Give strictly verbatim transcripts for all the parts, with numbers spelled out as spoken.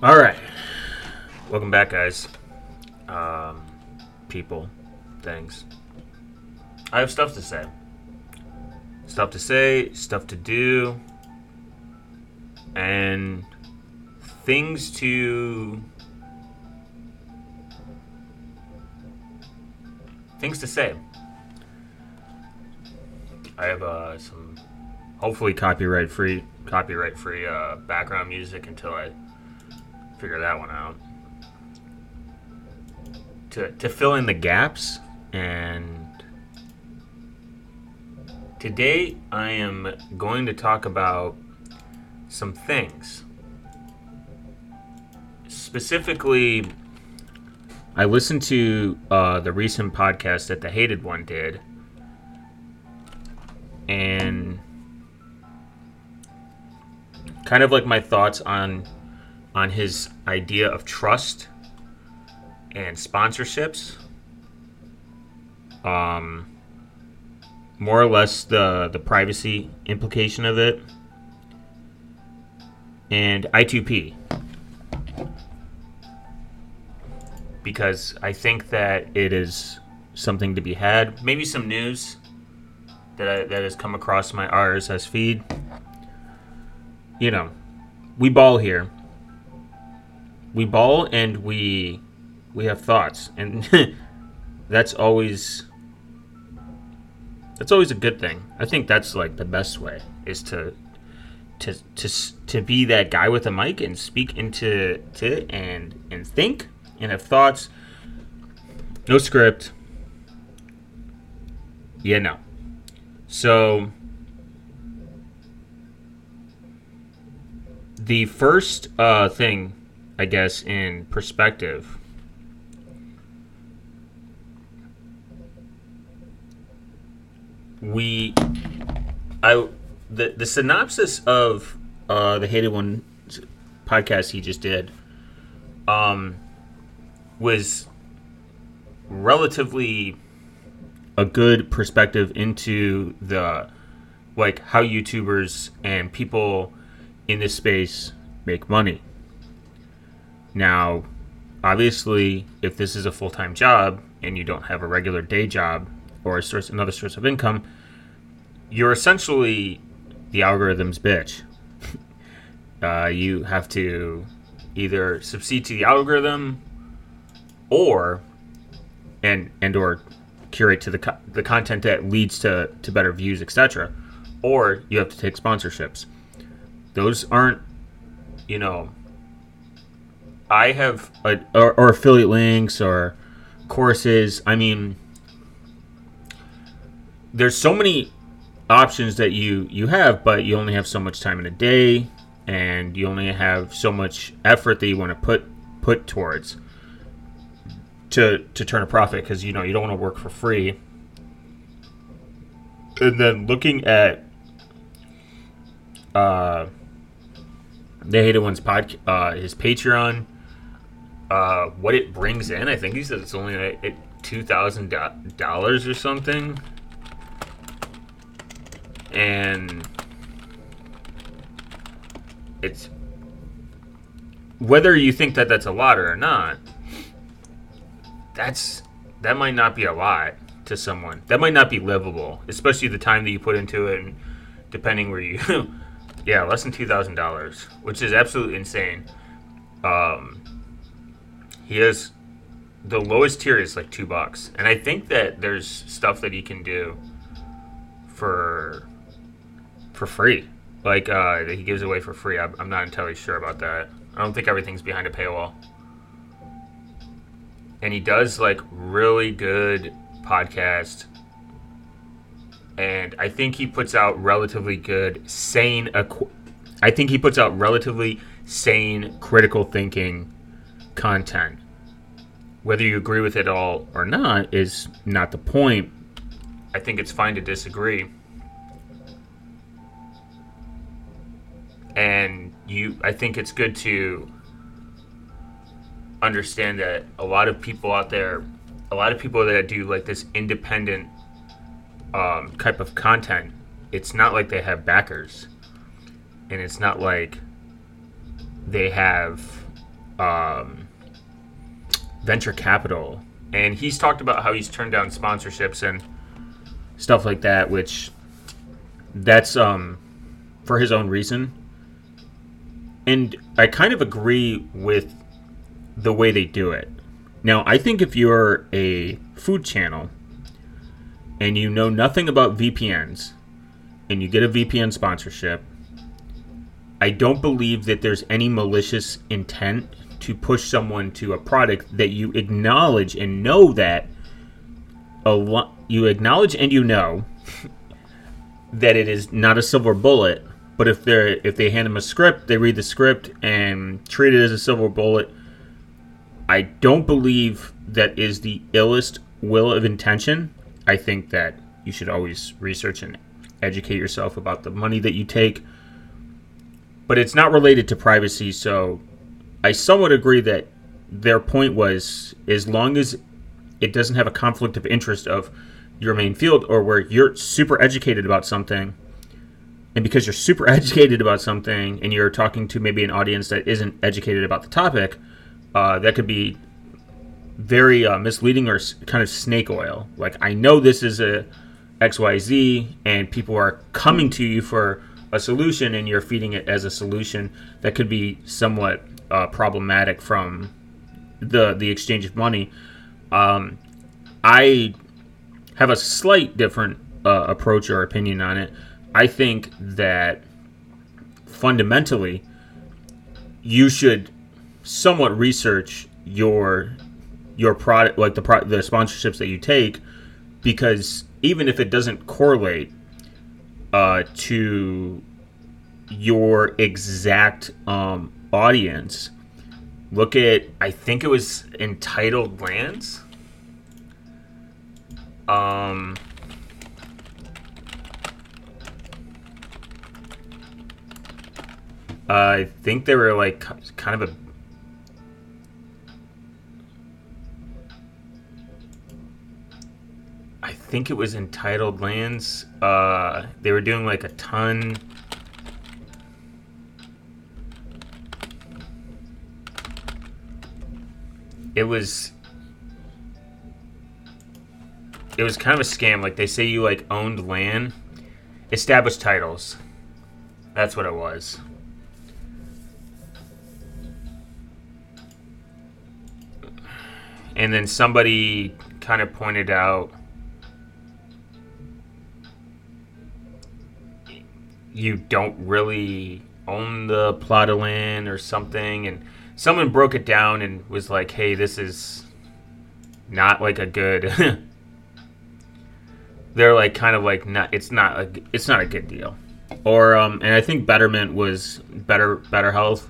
All right. Welcome back, guys. Um, people, things. I have stuff to say. Stuff to say, stuff to do, and things to... Things to say. I have uh, some hopefully copyright free copyright free uh, background music until I figure that one out. To to fill in the gaps, and today I am going to talk about some things. Specifically, I listened to uh, the recent podcast that the Hated One did, and kind of like my thoughts on on his idea of trust and sponsorships. Um, more or less the the privacy implication of it, and I two P. Because I think that it is something to be had. Maybe some news that I, that has come across my R S S feed. You know, we ball here. We ball and we we have thoughts, and that's always that's always a good thing. I think that's like the best way is to to to to be that guy with a mic and speak into to it and and think. And have thoughts. No script. Yeah, no. So, the first uh, thing, I guess, in perspective, we, I, the the synopsis of uh, the Hated One podcast he just did, um. was relatively a good perspective into the like how YouTubers and people in this space make money. Now, obviously, if this is a full-time job and you don't have a regular day job or a source, another source of income, you're essentially the algorithm's bitch. uh, you have to either succeed to the algorithm or and and or curate to the co- the content that leads to, to better views, et cetera. Or you have to take sponsorships. Those aren't, you know, I have a, or, or affiliate links or courses. I mean, there's so many options that you you have, but you only have so much time in a day, and you only have so much effort that you want to put put towards. To, to turn a profit, because you know you don't want to work for free. And then looking at uh, the Hated One's pod, uh, his Patreon, uh, what it brings in, I think he said it's only at two thousand dollars or something. And it's whether you think that that's a lot or not. That's that might not be a lot to someone. That might not be livable, especially the time that you put into it, and depending where you, yeah, less than two thousand dollars, which is absolutely insane. Um, he has the lowest tier is like two bucks, and I think that there's stuff that he can do for for free, like uh, that he gives away for free. I'm, I'm not entirely sure about that. I don't think everything's behind a paywall. And he does like really good podcast, and I think he puts out relatively good, sane. I think he puts out relatively sane, critical thinking content. Whether you agree with it all or not is not the point. I think it's fine to disagree, and you. I think it's good to understand that a lot of people out there, a lot of people that do like this independent um, type of content, it's not like they have backers, and it's not like they have um, venture capital, and he's talked about how he's turned down sponsorships and stuff like that, which that's um, for his own reason. And I kind of agree with the way they do it. Now, I think if you're a food channel and you know nothing about V P Ns and you get a V P N sponsorship, I don't believe that there's any malicious intent to push someone to a product that you acknowledge and know that a lo- you acknowledge and you know that it is not a silver bullet. But if they if they hand them a script, they read the script and treat it as a silver bullet. I don't believe that is the illest will of intention. I think that you should always research and educate yourself about the money that you take. But it's not related to privacy, so I somewhat agree that their point was, as long as it doesn't have a conflict of interest of your main field, or where you're super educated about something, and because you're super educated about something and you're talking to maybe an audience that isn't educated about the topic, uh, that could be very uh, misleading or kind of snake oil. Like, I know this is a X Y Z and people are coming to you for a solution and you're feeding it as a solution. That could be somewhat uh, problematic from the the exchange of money. Um, I have a slight different uh, approach or opinion on it. I think that fundamentally you should somewhat research your your product, like the pro- the sponsorships that you take, because even if it doesn't correlate uh, to your exact um, audience, look at, I think it was Entitled Lands. Um, I think they were like kind of a I think it was Entitled Lands. Uh, they were doing like a ton. It was. It was kind of a scam. Like, they say you like owned land, established titles. That's what it was. And then somebody kind of pointed out, you don't really own the plot of land or something, and someone broke it down and was like, hey, this is not like a good they're like kind of like not it's not a, it's not a good deal. Or um and I think Betterment was better better health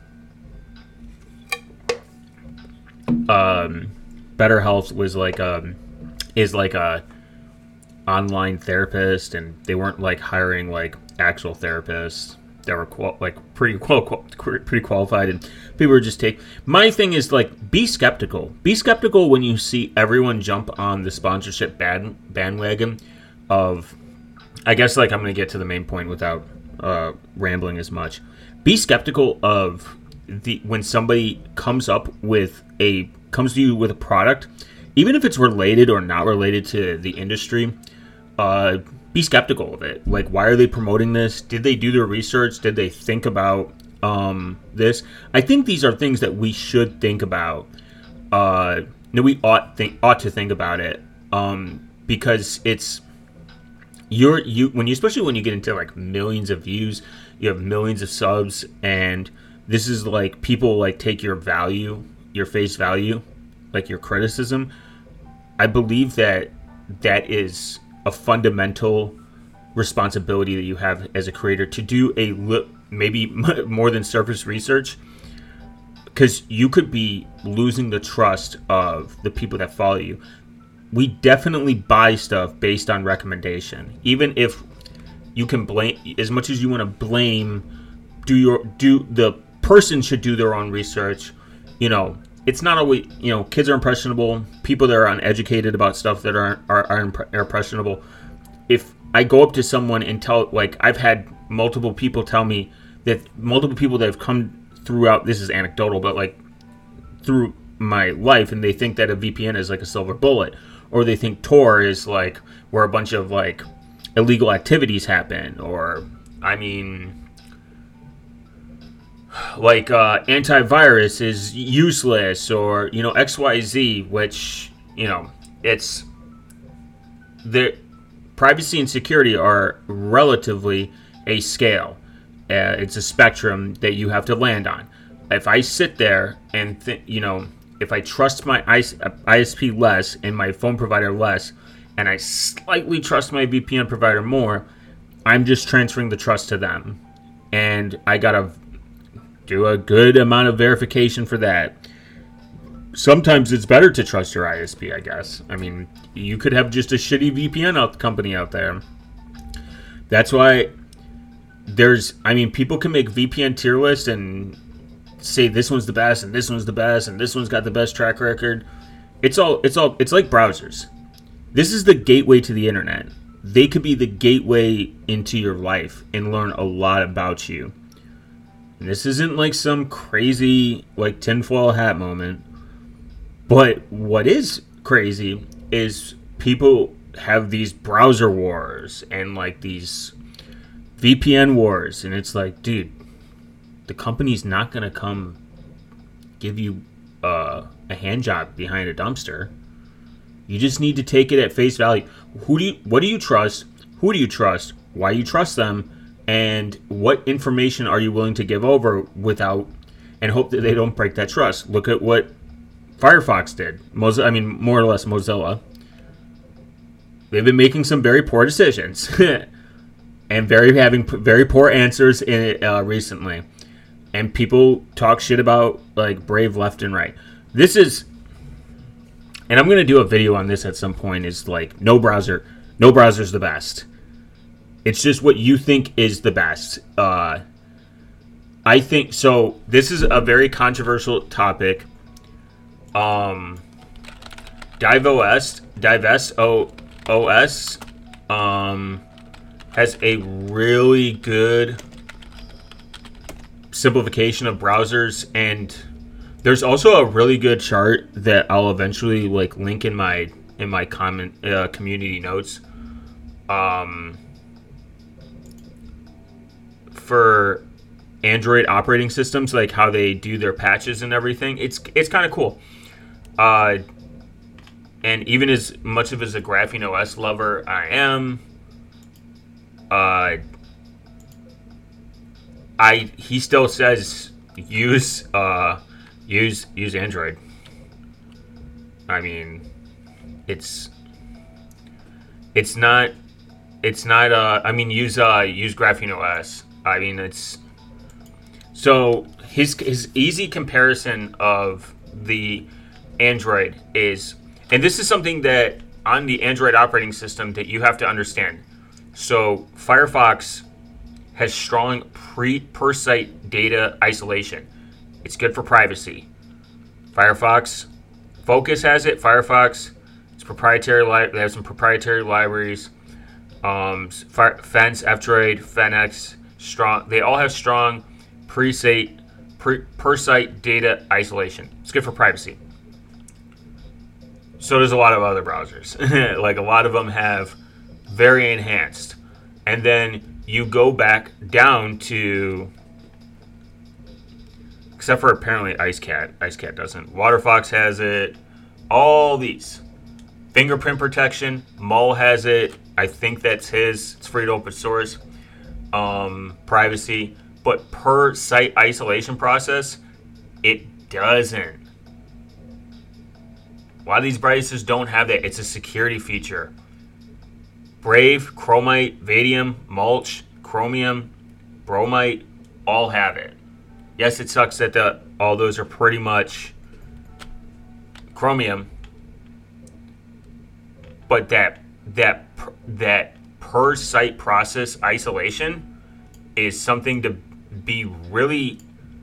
um Better Health was like um is like a online therapist, and they weren't like hiring like actual therapists that were qual- like pretty qual- qual- pretty qualified, and people were just take. My thing is, like, be skeptical. Be skeptical when you see everyone jump on the sponsorship band- bandwagon of. I guess like I'm going to get to the main point without uh, rambling as much. Be skeptical of the when somebody comes up with a comes to you with a product, even if it's related or not related to the industry. Uh, be skeptical of it. Like, why are they promoting this? Did they do their research? Did they think about um, this? I think these are things that we should think about. Uh, no, we ought think ought to think about it um, because it's you're you when you especially when you get into like millions of views, you have millions of subs, and this is like people like take your value, your face value, like your criticism. I believe that that is a fundamental responsibility that you have as a creator to do a li- maybe more than surface research, because you could be losing the trust of the people that follow you. We definitely buy stuff based on recommendation, even if you can blame as much as you want to blame. Do your do the person should do their own research. You know, it's not always, you know, kids are impressionable. People that are uneducated about stuff that aren't are, are, impre- are impressionable. If I go up to someone and tell, like, I've had multiple people tell me that multiple people that have come throughout, this is anecdotal, but like through my life and they think that a V P N is like a silver bullet, or they think Tor is like where a bunch of like illegal activities happen, or I mean, like uh, antivirus is useless, or you know X Y Z, which you know it's the privacy and security are relatively a scale. Uh, it's a spectrum that you have to land on. If I sit there and th- you know, if I trust my I S P less and my phone provider less, and I slightly trust my V P N provider more, I'm just transferring the trust to them, and I gotta do a good amount of verification for that. Sometimes it's better to trust your I S P, I guess. I mean, you could have just a shitty V P N out company out there. That's why there's, I mean, people can make V P N tier lists and say this one's the best and this one's the best and this one's got the best track record. It's all, it's all, it's like browsers. This is the gateway to the internet. They could be the gateway into your life and learn a lot about you. And this isn't like some crazy, like, tinfoil hat moment. But what is crazy is people have these browser wars and, like, these V P N wars. And it's like, dude, the company's not going to come give you uh, a hand job behind a dumpster. You just need to take it at face value. Who do you, what do you trust? Who do you trust? Why you trust them? And what information are you willing to give over without, and hope that they don't break that trust? Look at what Firefox did. Moz- I mean, more or less Mozilla. They've been making some very poor decisions and very having p- very poor answers in it uh, recently. And people talk shit about like Brave left and right. This is. And I'm going to do a video on this at some point, is like, no browser, no browser's the best. It's just what you think is the best. Uh, I think, so this is a very controversial topic. Um, DiveOS, Divest O S, um, has a really good simplification of browsers, and there's also a really good chart that I'll eventually like link in my in my comment uh, community notes. Um, for Android operating systems, like how they do their patches and everything, it's it's kind of cool. Uh, and even as much of as a Graphene O S lover I am, uh, I he still says use uh. Use use Android. I mean, it's it's not it's not. Uh, I mean, use uh use Graphene O S. I mean, it's so his his easy comparison of the Android is, and this is something that on the Android operating system that you have to understand. So Firefox has strong pre per site data isolation. It's good for privacy. Firefox, Focus has it. Firefox, it's proprietary. Li- they have some proprietary libraries. Um, Fire- Fence, F-Droid, Fenix, strong. They all have strong pre-site, pre- per-site data isolation. It's good for privacy. So does a lot of other browsers. Like a lot of them have very enhanced. And then you go back down to, except for apparently IceCat. IceCat doesn't. WaterFox has it. All these. Fingerprint protection. Mull has it. I think that's his. It's free to open source. Um, privacy. But per site isolation process, it doesn't. A lot of these browsers don't have that. It's a security feature. Brave, Chromite, Vadium, Mulch, Chromium, Bromite, all have it. Yes, it sucks that the, all those are pretty much Chromium, but that that that per site process isolation is something to be really,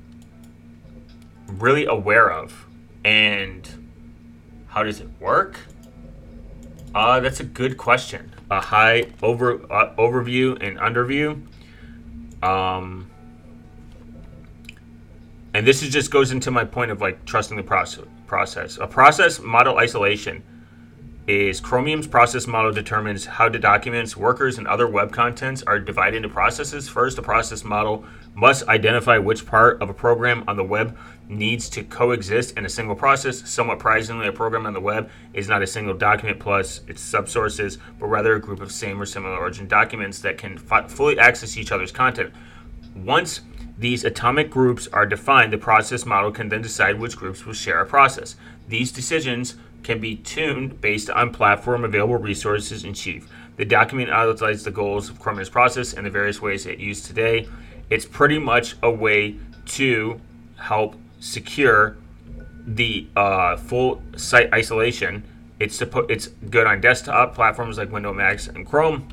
really aware of. And how does it work? Uh, that's a good question. A high over uh, overview and underview. Um. and this is just goes into my point of like trusting the process. Process. A process model isolation is Chromium's process model determines how the documents, workers, and other web contents are divided into processes. First, a process model must identify which part of a program on the web needs to coexist in a single process. Somewhat surprisingly, a program on the web is not a single document plus its subsources, but rather a group of same or similar origin documents that can f- fully access each other's content. Once these atomic groups are defined, the process model can then decide which groups will share a process. These decisions can be tuned based on platform available resources in chief. The document outlines the goals of Chromium's process and the various ways it used today. It's pretty much a way to help secure the uh, full site isolation. It's suppo- it's good on desktop platforms like Windows, Mac, and Chrome.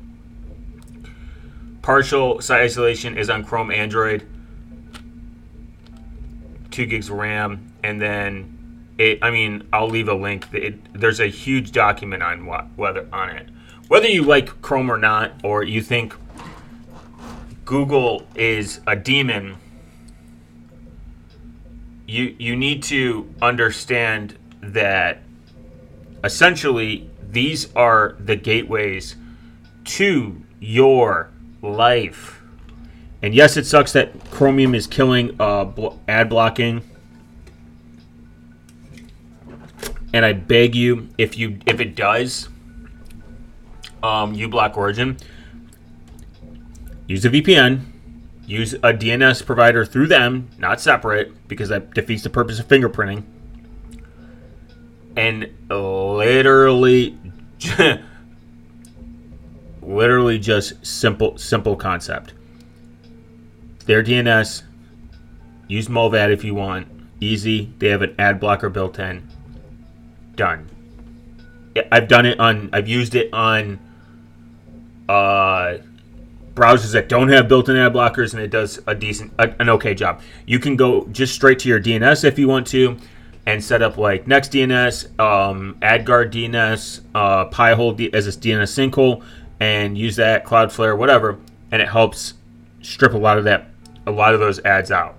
Partial site isolation is on Chrome, Android, two gigs of RAM, and then it. I mean, I'll leave a link. It, there's a huge document on what, whether on it. Whether you like Chrome or not, or you think Google is a demon, you you need to understand that essentially these are the gateways to your life. And yes, it sucks that Chromium is killing uh, bl- ad blocking. And I beg you, if you if it does, um, uBlock Origin, use a V P N, use a D N S provider through them, not separate, because that defeats the purpose of fingerprinting. And literally, literally just simple, simple concept. Their D N S, use Mulvad if you want. Easy. They have an ad blocker built in. Done. I've done it on, I've used it on uh, browsers that don't have built-in ad blockers, and it does a decent, a, an okay job. You can go just straight to your D N S if you want to, and set up like NextDNS, um, AdGuard D N S, uh, Pi-hole D- as a D N S sinkhole, and use that, Cloudflare, whatever, and it helps strip a lot of that, a lot of those ads out.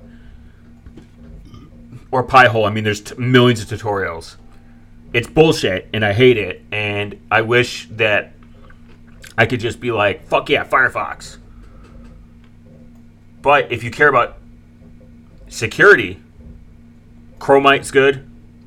Or Pi-hole. I mean, there's t- millions of tutorials. It's bullshit, and I hate it, and I wish that I could just be like, fuck yeah, Firefox. But if you care about security, Chromite's good.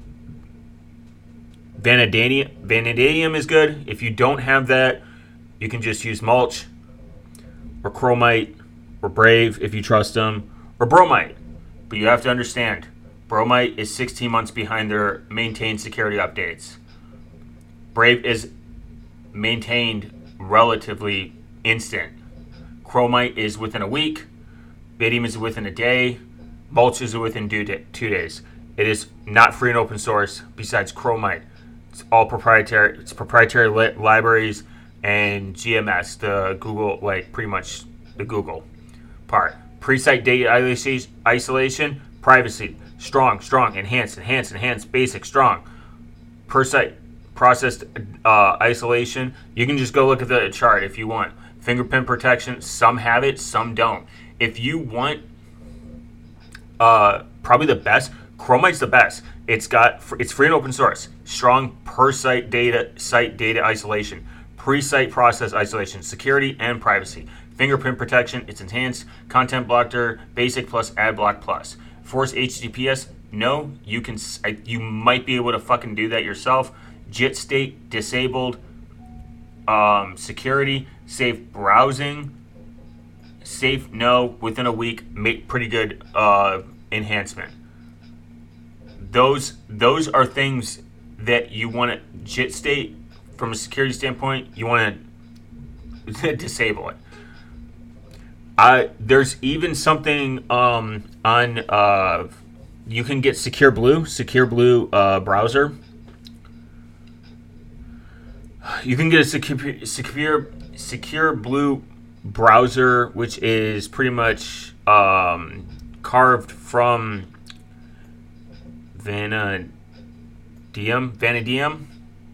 Vanadium, Vanadium is good. If you don't have that, you can just use Mulch, or Chromite, or Brave if you trust them, or Bromite. But you have to understand, Bromite is sixteen months behind their maintained security updates. Brave is maintained relatively instant. Chromite is within a week. Vanadium is within a day. Mulch is within two days. It is not free and open source besides Chromite. It's all proprietary. It's proprietary li- libraries and G M S, the Google, like pretty much the Google part. Pre-site data isolation, privacy, strong, strong, enhanced, enhanced, enhanced, basic, strong. Per site processed uh, isolation, you can just go look at the chart if you want. Fingerprint protection, some have it, some don't. If you want uh, probably the best, Chromite's the best. It's got it's free and open source. Strong per site data site data isolation, pre-site process isolation, security and privacy. Fingerprint protection, it's enhanced. Content blocker, basic plus ad block plus. Force H T T P S, no, you can you might be able to fucking do that yourself. JIT state disabled. Um, security, safe browsing, safe no, within a week, make pretty good uh, enhancement. Those those are things that you want to JIT state from a security standpoint. You want to disable it. Uh, there's even something um, on. Uh, you can get Secure Blue, Secure Blue uh, browser. You can get a secure, secure, secure Blue browser, which is pretty much um, carved from Vanadium, Vanadium,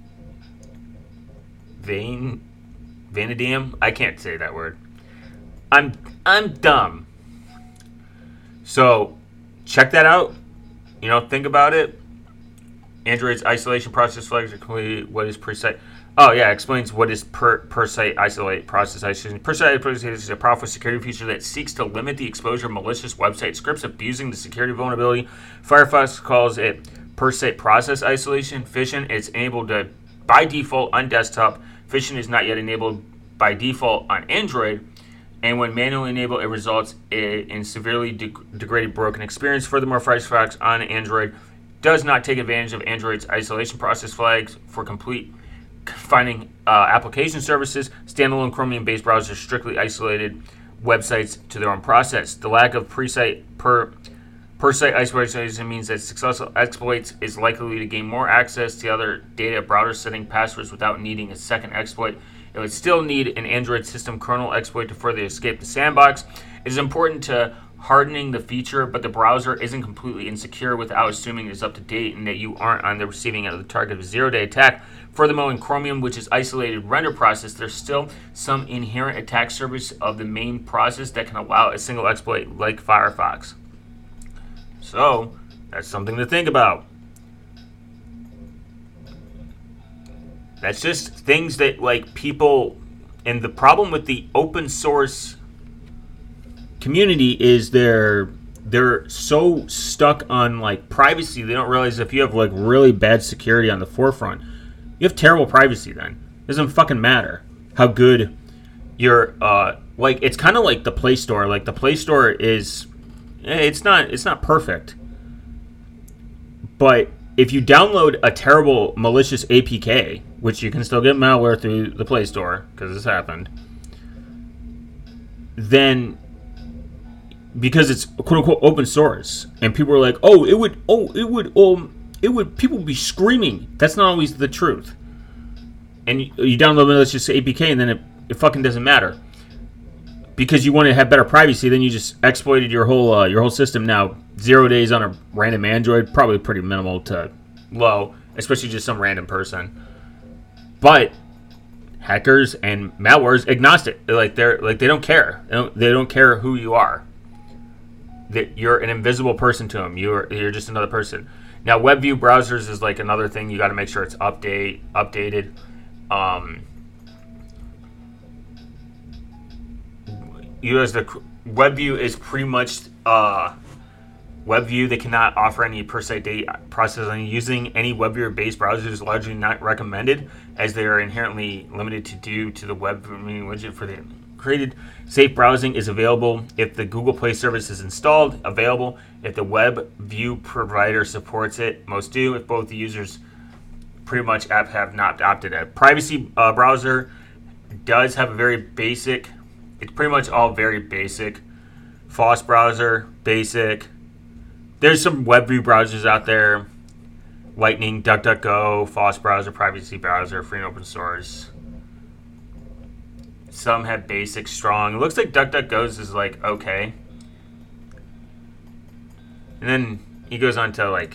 Van, Vanadium. I can't say that word. I'm I'm dumb. So check that out. You know, think about it. Android's isolation process flags are completely what is per site. Oh yeah, explains what is per per site isolate process isolation. Per site isolation is a powerful security feature that seeks to limit the exposure of malicious website scripts abusing the security vulnerability. Firefox calls it per site process isolation. Fission is enabled to by default on desktop. Fission is not yet enabled by default on Android. And when manually enabled, it results in severely de- degraded broken experience. Furthermore, Firefox on Android does not take advantage of Android's isolation process flags for complete finding uh, application services. Standalone Chromium-based browsers strictly isolated websites to their own process. The lack of pre-site per per site isolation means that successful exploits is likely to gain more access to other data browser setting passwords without needing a second exploit. It would still need an Android system kernel exploit to further escape the sandbox. It is important to hardening the feature, but the browser isn't completely insecure without assuming it's up to date and that you aren't on the receiving end of the target of a zero-day attack. Furthermore, in Chromium, which is isolated render process, there's still some inherent attack surface of the main process that can allow a single exploit like Firefox. So, that's something to think about. That's just things that, like, people... And the problem with the open source community is they're they're so stuck on, like, privacy, they don't realize if you have, like, really bad security on the forefront, you have terrible privacy then. It doesn't fucking matter how good your... Uh, like, it's kind of like the Play Store. Like, the Play Store is... It's not, it's not perfect. But if you download a terrible malicious A P K, which you can still get malware through the Play Store, because this happened, then because it's quote unquote open source, and people are like, oh, it would, oh, it would, um, it would, people would be screaming. That's not always the truth. And you, you download a malicious A P K, and then it, it fucking doesn't matter. Because you want to have better privacy, then you just exploited your whole uh, your whole system. Now, zero days on a random Android, probably pretty minimal to low, especially just some random person. But hackers and malware's agnostic. They're like they're like they don't care. They don't, they don't care who you are. That you're an invisible person to them. You're you're just another person. Now, WebView browsers is like another thing. You got to make sure it's update updated. Um, You as the WebView is pretty much uh, WebView. They cannot offer any per site data processing. Using any WebViewer-based browser is largely not recommended, as they are inherently limited to due to the web widget for the created. Safe browsing is available if the Google Play service is installed. Available if the WebView provider supports it. Most do. If both the users pretty much have not opted out. Privacy uh, browser does have a very basic. It's pretty much all very basic. F O S S browser, basic. There's some WebView browsers out there. Lightning, DuckDuckGo, F O S S browser, privacy browser, free and open source. Some have basic, strong. It looks like DuckDuckGo's is like okay. And then he goes on to like...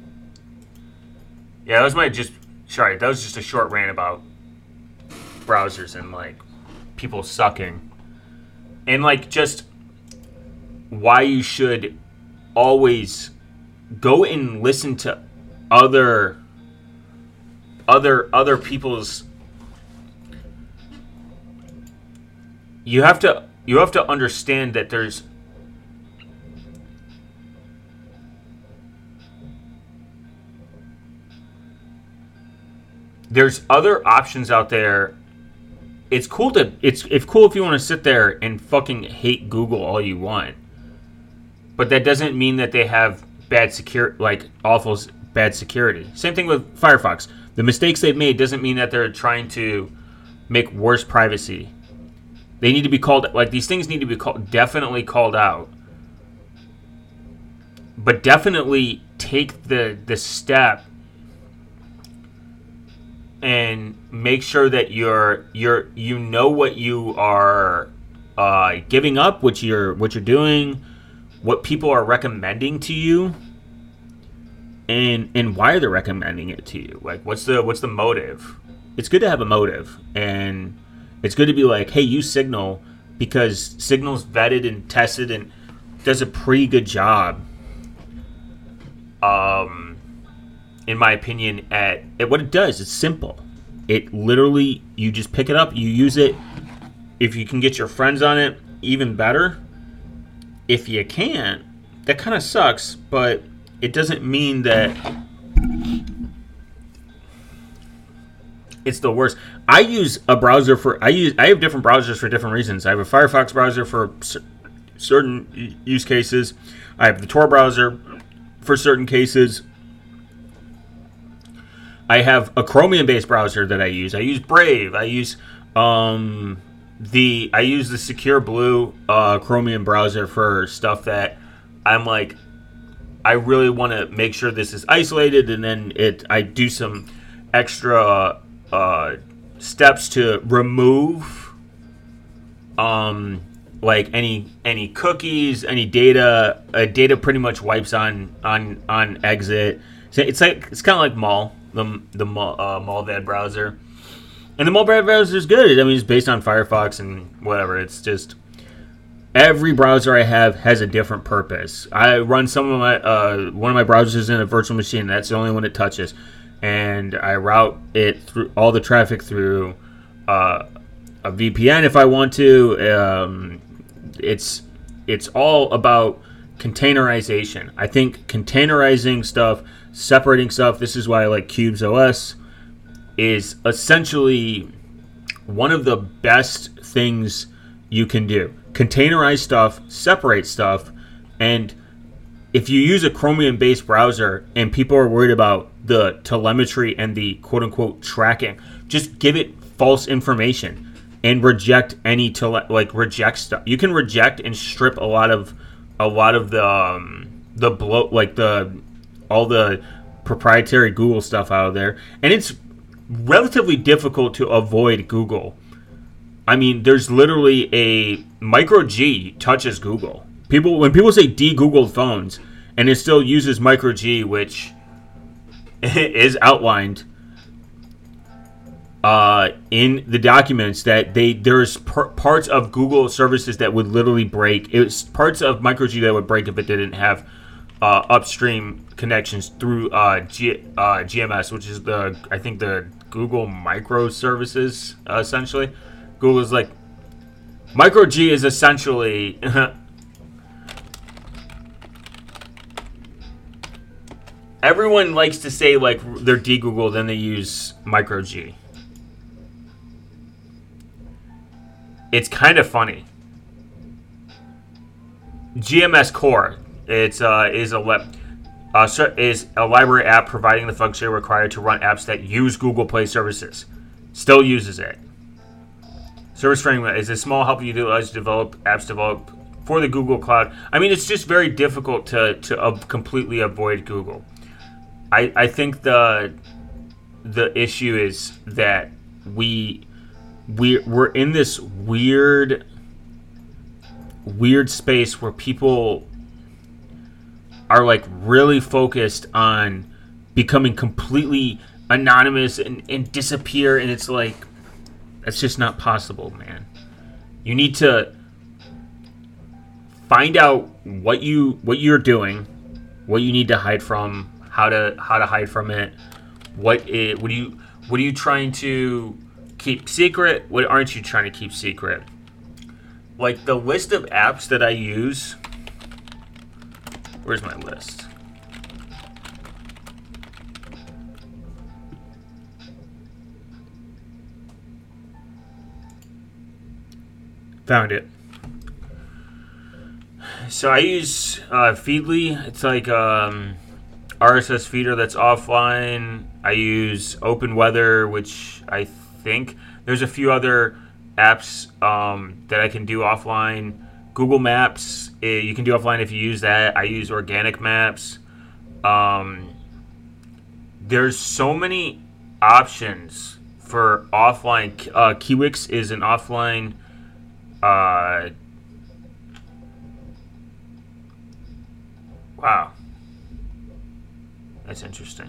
Yeah, that was my just... Sorry, that was just a short rant about browsers and like people sucking. And, like, just why you should always go and listen to other, other, other people's... You have to, you have to understand that there's... There's other options out there. It's cool to it's it's cool if you want to sit there and fucking hate Google all you want, but that doesn't mean that they have bad secure like awful bad security. Same thing with Firefox. The mistakes they've made doesn't mean that they're trying to make worse privacy. They need to be called like these things need to be called definitely called out, but definitely take the the step and make sure that you're you're you know what you are uh, giving up, what you're what you're doing, what people are recommending to you, and and why they're recommending it to you. Like, what's the what's the motive? It's good to have a motive, and it's good to be like, hey, use Signal because Signal's vetted and tested and does a pretty good job um, in my opinion, at, at what it does. It's simple. It literally, you just pick it up, you use it. If you can get your friends on it, even better. If you can't, that kind of sucks, but it doesn't mean that it's the worst. I use a browser for, I use, I have different browsers for different reasons. I have a Firefox browser for c- certain use cases. I have the Tor browser for certain cases. I have a Chromium-based browser that I use. I use Brave. I use um, the I use the Secure Blue uh, Chromium browser for stuff that I'm like, I really want to make sure this is isolated, and then it I do some extra uh, steps to remove um, like any any cookies, any data. Uh, data pretty much wipes on on on exit. So it's like it's kind of like Mall. The the uh, Mullvad browser, and the Mullvad browser is good. I mean, it's based on Firefox and whatever. It's just every browser I have has a different purpose. I run some of my uh, one of my browsers in a virtual machine. That's the only one it touches, and I route it through all the traffic through uh, a V P N if I want to. Um, it's it's all about containerization. I think containerizing stuff, separating stuff, this is why I like Cubes O S, is essentially one of the best things you can do. Containerize stuff, separate stuff, and if you use a Chromium-based browser and people are worried about the telemetry and the quote-unquote tracking, just give it false information and reject any tele- like reject stuff. You can reject and strip a lot of a lot of the um, the bloat like the all the proprietary Google stuff out of there, and it's relatively difficult to avoid Google. I mean, there's literally a micro G touches Google. People when people say de-Googled phones, and it still uses micro G, which is outlined uh, in the documents that they there's per, parts of Google services that would literally break. It's parts of micro G that would break if it didn't have uh, upstream connections through uh, G, uh, G M S, which is the I think the Google microservices uh, essentially. Google's like micro G is essentially everyone likes to say like they're de-Google, then they use micro G. It's kind of funny. G M S Core, it's uh, is a web. Uh, is a library app providing the function required to run apps that use Google Play services. Still uses it. Service framework is a small help you utilize to develop apps developed for the Google Cloud. I mean, it's just very difficult to to uh, completely avoid Google. I I think the the issue is that we we we're in this weird weird space where people are like really focused on becoming completely anonymous and, and disappear, and it's like that's just not possible, man. You need to find out what you what you're doing, what you need to hide from, how to how to hide from it, what it, what do you what are you trying to keep secret, what aren't you trying to keep secret. Like the list of apps that I use. Where's my list? Found it. So I use uh, Feedly. It's like um, R S S feeder that's offline. I use OpenWeather, which I think there's a few other apps um, that I can do offline. Google Maps, you can do offline if you use that. I use Organic Maps. Um, there's so many options for offline. Uh, Kiwix is an offline. Uh, wow, that's interesting.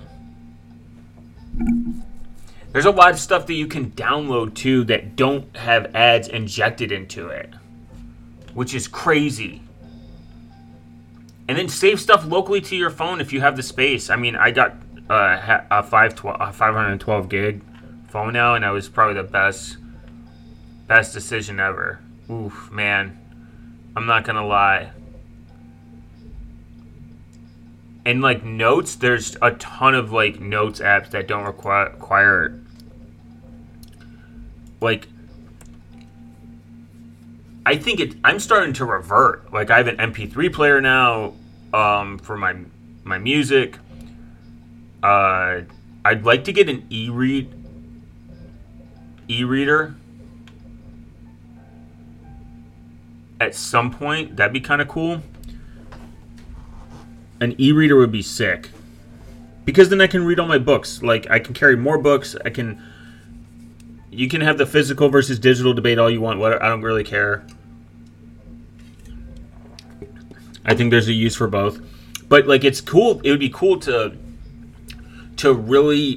There's a lot of stuff that you can download too that don't have ads injected into it, which is crazy. And then save stuff locally to your phone if you have the space. I mean, I got uh, a five hundred twelve gig phone now, and that was probably the best best decision ever. Oof, man. I'm not going to lie. And, like, notes, there's a ton of, like, notes apps that don't require, require like, I think it. I'm starting to revert. Like, I have an M P three player now um, for my my music. Uh, I'd like to get an e-read e-reader at some point. That'd be kind of cool. An e-reader would be sick, because then I can read all my books. Like, I can carry more books. I can. You can have the physical versus digital debate all you want. What I don't really care. I think there's a use for both, but like it's cool. It would be cool to to really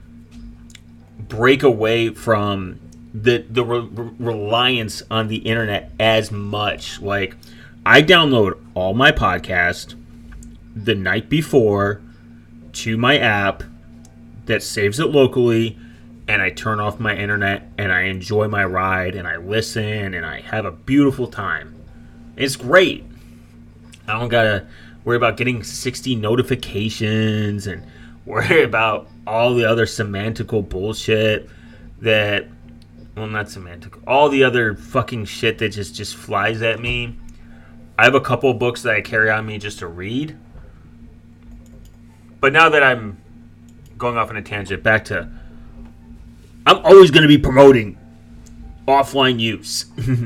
break away from the the re- reliance on the internet as much. Like, I download all my podcasts the night before to my app that saves it locally. And I turn off my internet, and I enjoy my ride, and I listen, and I have a beautiful time. It's great. I don't gotta worry about getting sixty notifications and worry about all the other semantical bullshit that, well, not semantical, all the other fucking shit that just, just flies at me. I have a couple books that I carry on me just to read. But now that I'm going off on a tangent, back to... I'm always going to be promoting offline use.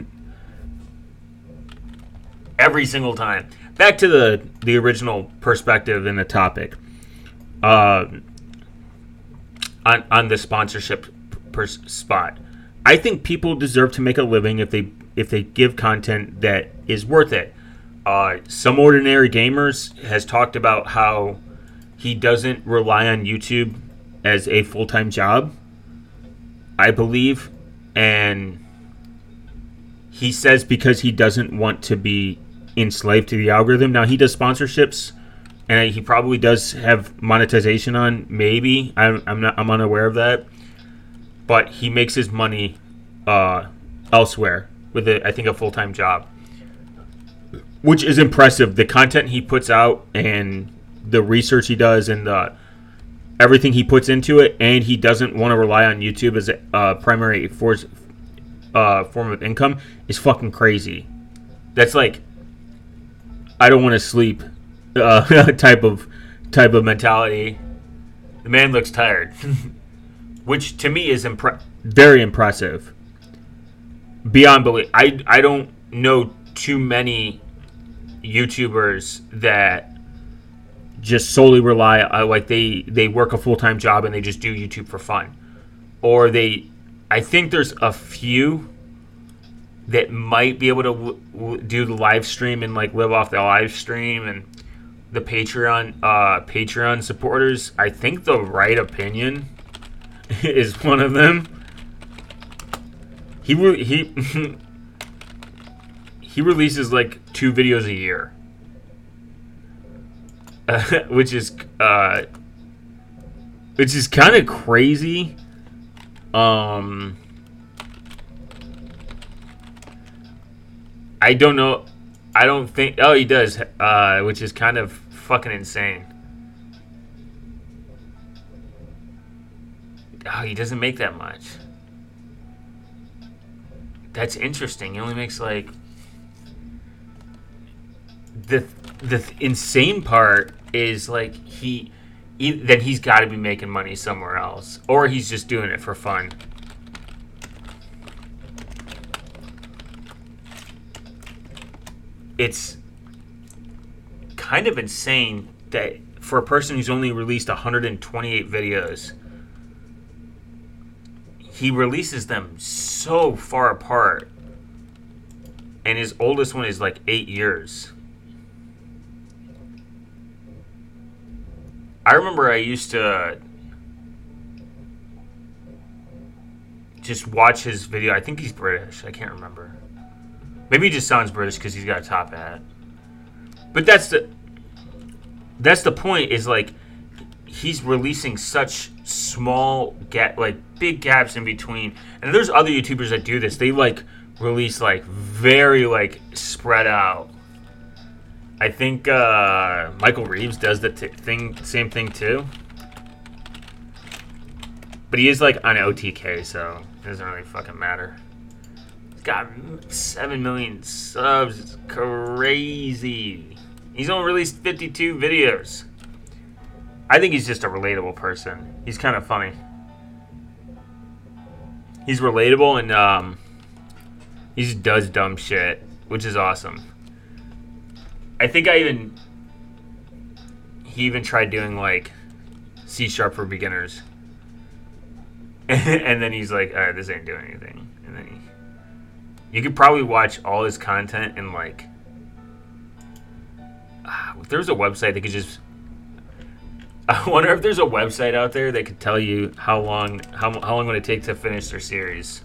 Every single time. Back to the, the original perspective in the topic. Uh, on, on the sponsorship per spot. I think people deserve to make a living if they if they give content that is worth it. Uh, Some Ordinary Gamers has talked about how he doesn't rely on YouTube as a full-time job, I believe, and he says because he doesn't want to be enslaved to the algorithm. Now, he does sponsorships, and he probably does have monetization on, maybe. I'm, I'm not. I'm unaware of that, but he makes his money uh, elsewhere with, a, I think, a full-time job, which is impressive. The content he puts out and the research he does and the everything he puts into it, and he doesn't want to rely on YouTube as a uh, primary force, uh, form of income, is fucking crazy. That's like, I don't want to sleep uh, type of type of mentality. The man looks tired, which to me is impre- very impressive, beyond belief. I I don't know too many YouTubers that just solely rely uh, like they they work a full-time job and they just do YouTube for fun, or they I think there's a few that might be able to w- w- do the live stream and like live off the live stream, and the Patreon uh Patreon supporters. I think The Right Opinion is one of them. He re- he he releases like two videos a year. Uh, which is uh, which is kind of crazy. Um, I don't know. I don't think. Oh, he does. Uh, which is kind of fucking insane. Oh, he doesn't make that much. That's interesting. He only makes like the. The th- insane part is like he, he then he's got to be making money somewhere else, or he's just doing it for fun. It's kind of insane that for a person who's only released one hundred twenty-eight videos, he releases them so far apart, and his oldest one is like eight years. I remember I used to just watch his video. I think he's British. I can't remember. Maybe he just sounds British because he's got a top hat. But that's the that's the point. Is like he's releasing such small gap, like big gaps in between. And there's other YouTubers that do this. They like release like very like spread out. I think uh, Michael Reeves does the t- thing, same thing too. But he is like on O T K, so it doesn't really fucking matter. He's got seven million subs. It's crazy. He's only released fifty-two videos. I think he's just a relatable person. He's kind of funny. He's relatable and um, he just does dumb shit, which is awesome. I think I even... He even tried doing like C Sharp for beginners. And then he's like, alright, this ain't doing anything. And then he... You could probably watch all his content in like... Uh, if there was a website that could just... I wonder if there's a website out there that could tell you how long how, how long would it take to finish their series.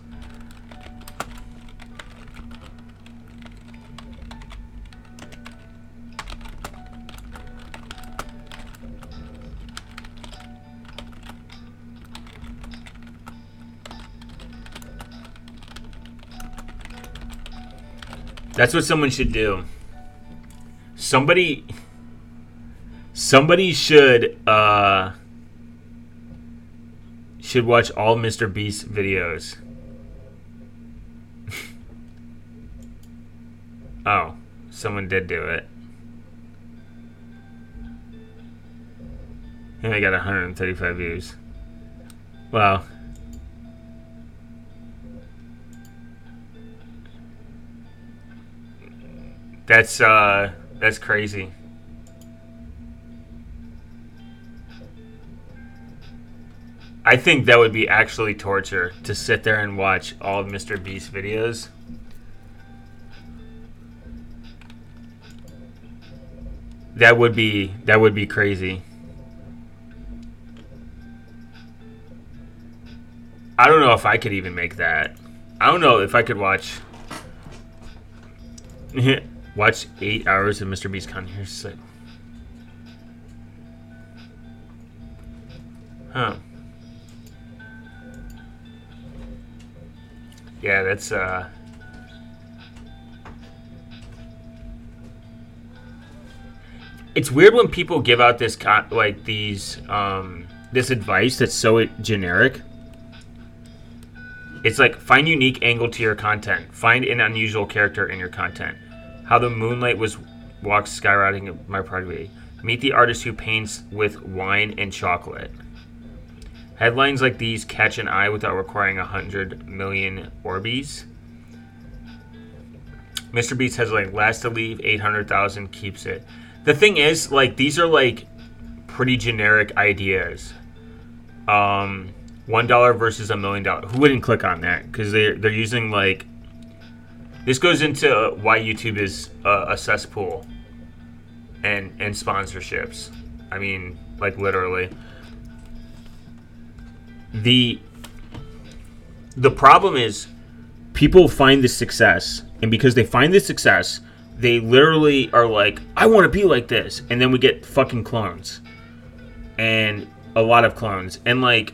That's what someone should do. Somebody... Somebody should uh, should watch all Mister Beast videos. Oh, someone did do it. And I got one hundred thirty-five views. Wow. That's uh, that's crazy. I think that would be actually torture to sit there and watch all of Mister Beast videos. That would be that would be crazy. I don't know if I could even make that. I don't know if I could watch watch eight hours of Mister Beast content. Here's like, huh. Yeah, that's uh it's weird when people give out this con- like these um this advice that's so generic. It's like, find unique angle to your content, find an unusual character in your content, how the moonlight was walks skywriting my prodigy, meet the artist who paints with wine and chocolate. Headlines like these catch an eye without requiring a hundred million Orbeez. Mister Beast has like last to leave, eight hundred thousand keeps it. The thing is, like, these are like pretty generic ideas. Um, one dollar versus a million dollars. Who wouldn't click on that? Because they're they're using like. This goes into why YouTube is a, a cesspool. And and sponsorships. I mean, like literally. The the problem is people find the success, and because they find the success, they literally are like, I want to be like this, and then we get fucking clones. And a lot of clones. And like,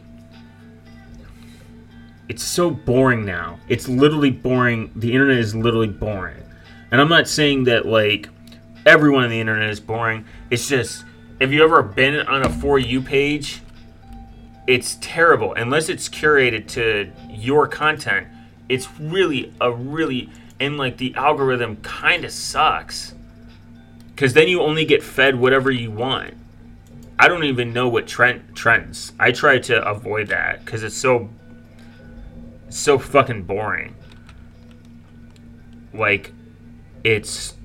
it's so boring now. It's literally boring. The internet is literally boring. And I'm not saying that like everyone on the internet is boring. It's just, if you ever been on a For You page, it's terrible. Unless it's curated to your content, it's really a really, and like the algorithm kind of sucks. Because then you only get fed whatever you want. I don't even know what trend trends. I try to avoid that because it's so, so fucking boring. Like, it's,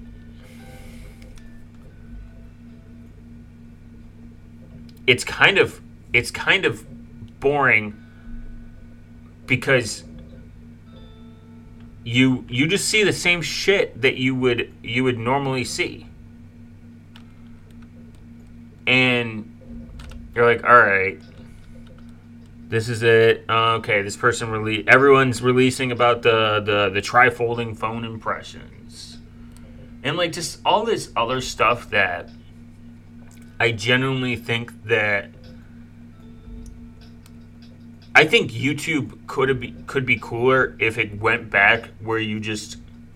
it's kind of, it's kind of boring because you you just see the same shit that you would you would normally see, and you're like, all right, this is it. Uh, okay, this person release. Everyone's releasing about the the the tri-folding phone impressions, and like just all this other stuff that I genuinely think that I think YouTube could be could be cooler if it went back where you just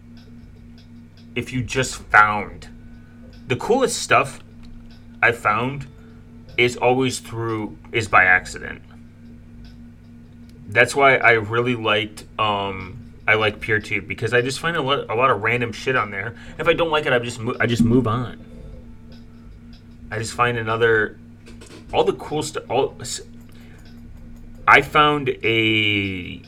if you just found the coolest stuff I found is always through is by accident. That's why I really liked um, I like PeerTube, because I just find a lot a lot of random shit on there. If I don't like it, I just mo- I just move on. I just find another all the cool stuff. All I found a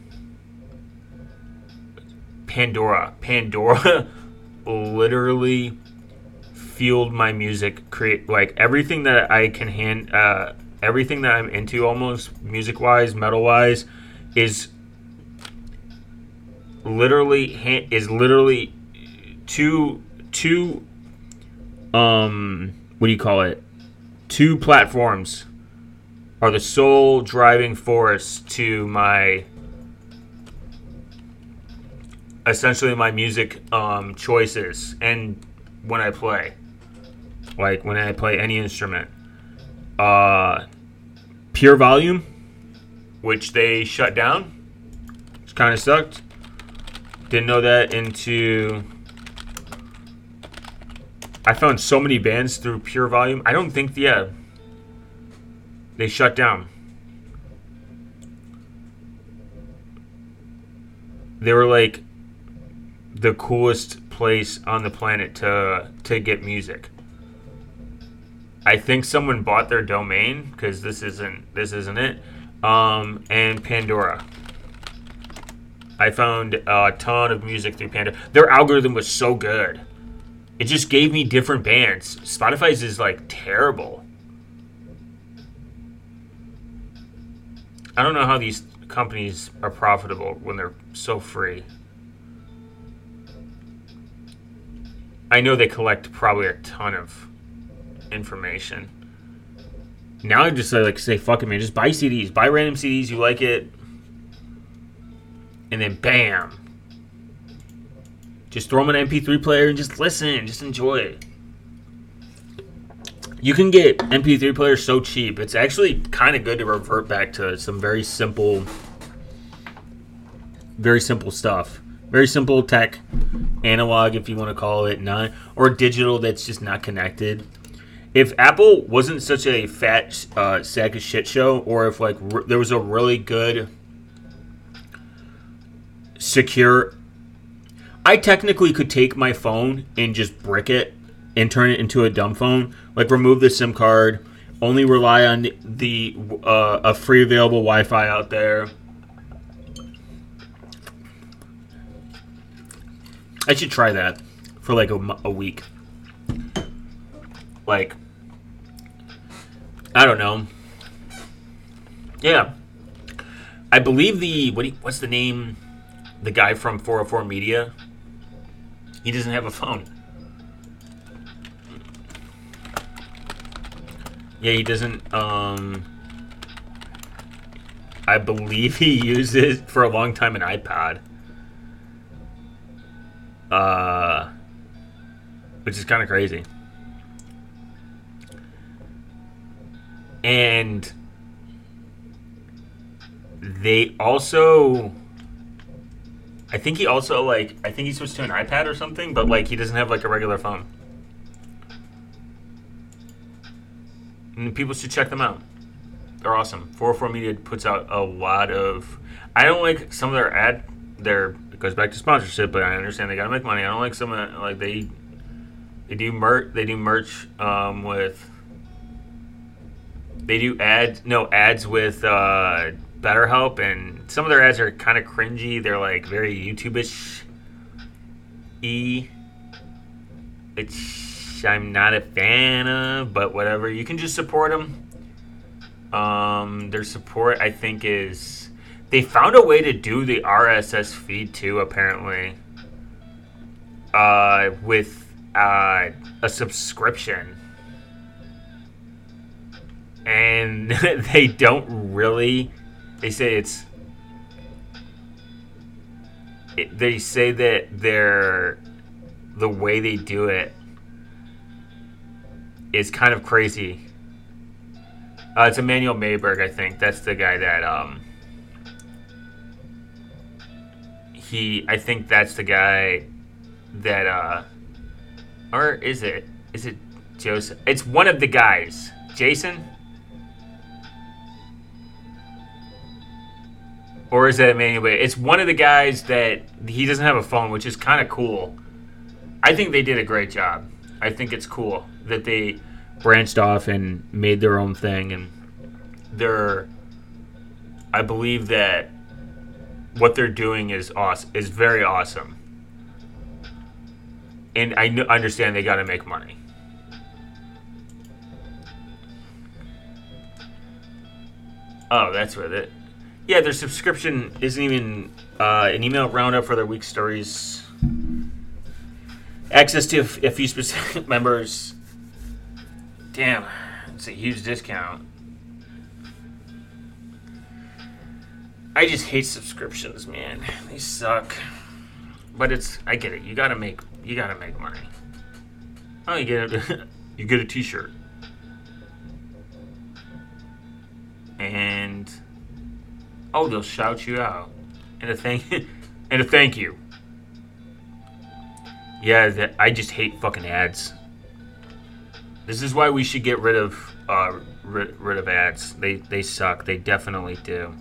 Pandora. Pandora literally fueled my music. Create like everything that I can hand. Uh, everything that I'm into, almost music wise, metal wise, is literally is literally two two. Um, what do you call it? Two platforms are the sole driving force to my essentially my music um, choices and when I play, like when I play any instrument. Uh, Pure Volume, which they shut down, which kind of sucked. Didn't know that into. I found so many bands through Pure Volume. I don't think, yeah, they shut down. They were like the coolest place on the planet to to get music. I think someone bought their domain because this isn't this isn't it. Um, and Pandora. I found a ton of music through Pandora. Their algorithm was so good. It just gave me different bands. Spotify's is like terrible. I don't know how these companies are profitable when they're so free. I know they collect probably a ton of information. Now I just like say, fuck it, man. Just buy C Ds. Buy random C Ds. You like it. And then bam. Just throw them in an M P three player and just listen. Just enjoy it. You can get M P three players so cheap. It's actually kind of good to revert back to some very simple, very simple stuff. Very simple tech. Analog, if you want to call it, not, or digital that's just not connected. If Apple wasn't such a fat uh, sack of shit show, or if like r- there was a really good, secure, I technically could take my phone and just brick it and turn it into a dumb phone. Like remove the SIM card, only rely on the uh, a free available Wi-Fi out there. I should try that for like a, a week. Like, I don't know. Yeah, I believe the what? Do you, what's the name? The guy from four oh four Media. He doesn't have a phone. Yeah, he doesn't. Um, I believe he uses for a long time an iPod. Uh, which is kind of crazy. And they also, I think he also like, I think he switched to an iPad or something, but like he doesn't have like a regular phone. And people should check them out. They're awesome. four oh four Media puts out a lot of, I don't like some of their ad, their, it goes back to sponsorship, but I understand they gotta make money. I don't like some of, like they, they do merch, they do merch um, with, they do ads, no, ads with uh, BetterHelp, and some of their ads are kind of cringy. They're like very YouTube-ish. E. Which I'm not a fan of, but whatever. You can just support them. Um, their support, I think, is... They found a way to do the R S S feed, too, apparently. Uh, with uh, a subscription. And they don't really... They say it's... It, they say that they're... The way they do it is kind of crazy. Uh, it's Emmanuel Mayberg, I think. That's the guy that um. He, I think that's the guy that uh, or is it? Is it Joseph? It's one of the guys. Jason. Or is that Emmanuel? It's one of the guys that he doesn't have a phone, which is kind of cool. I think they did a great job. I think it's cool that they branched off and made their own thing. And they're, I believe that what they're doing is awesome, is very awesome. And I n- understand they got to make money. Oh, that's with it. Yeah, their subscription isn't even uh, an email roundup for their week stories. Access to a few specific members. Damn, it's a huge discount. I just hate subscriptions, man. They suck. But it's, I get it. You gotta make, you gotta make money. Oh, you get a, you get a T-shirt. And oh, they'll shout you out, and a thank, and a thank you. Yeah, that, I just hate fucking ads. This is why we should get rid of, uh, rid, rid of ads. They they suck. They definitely do.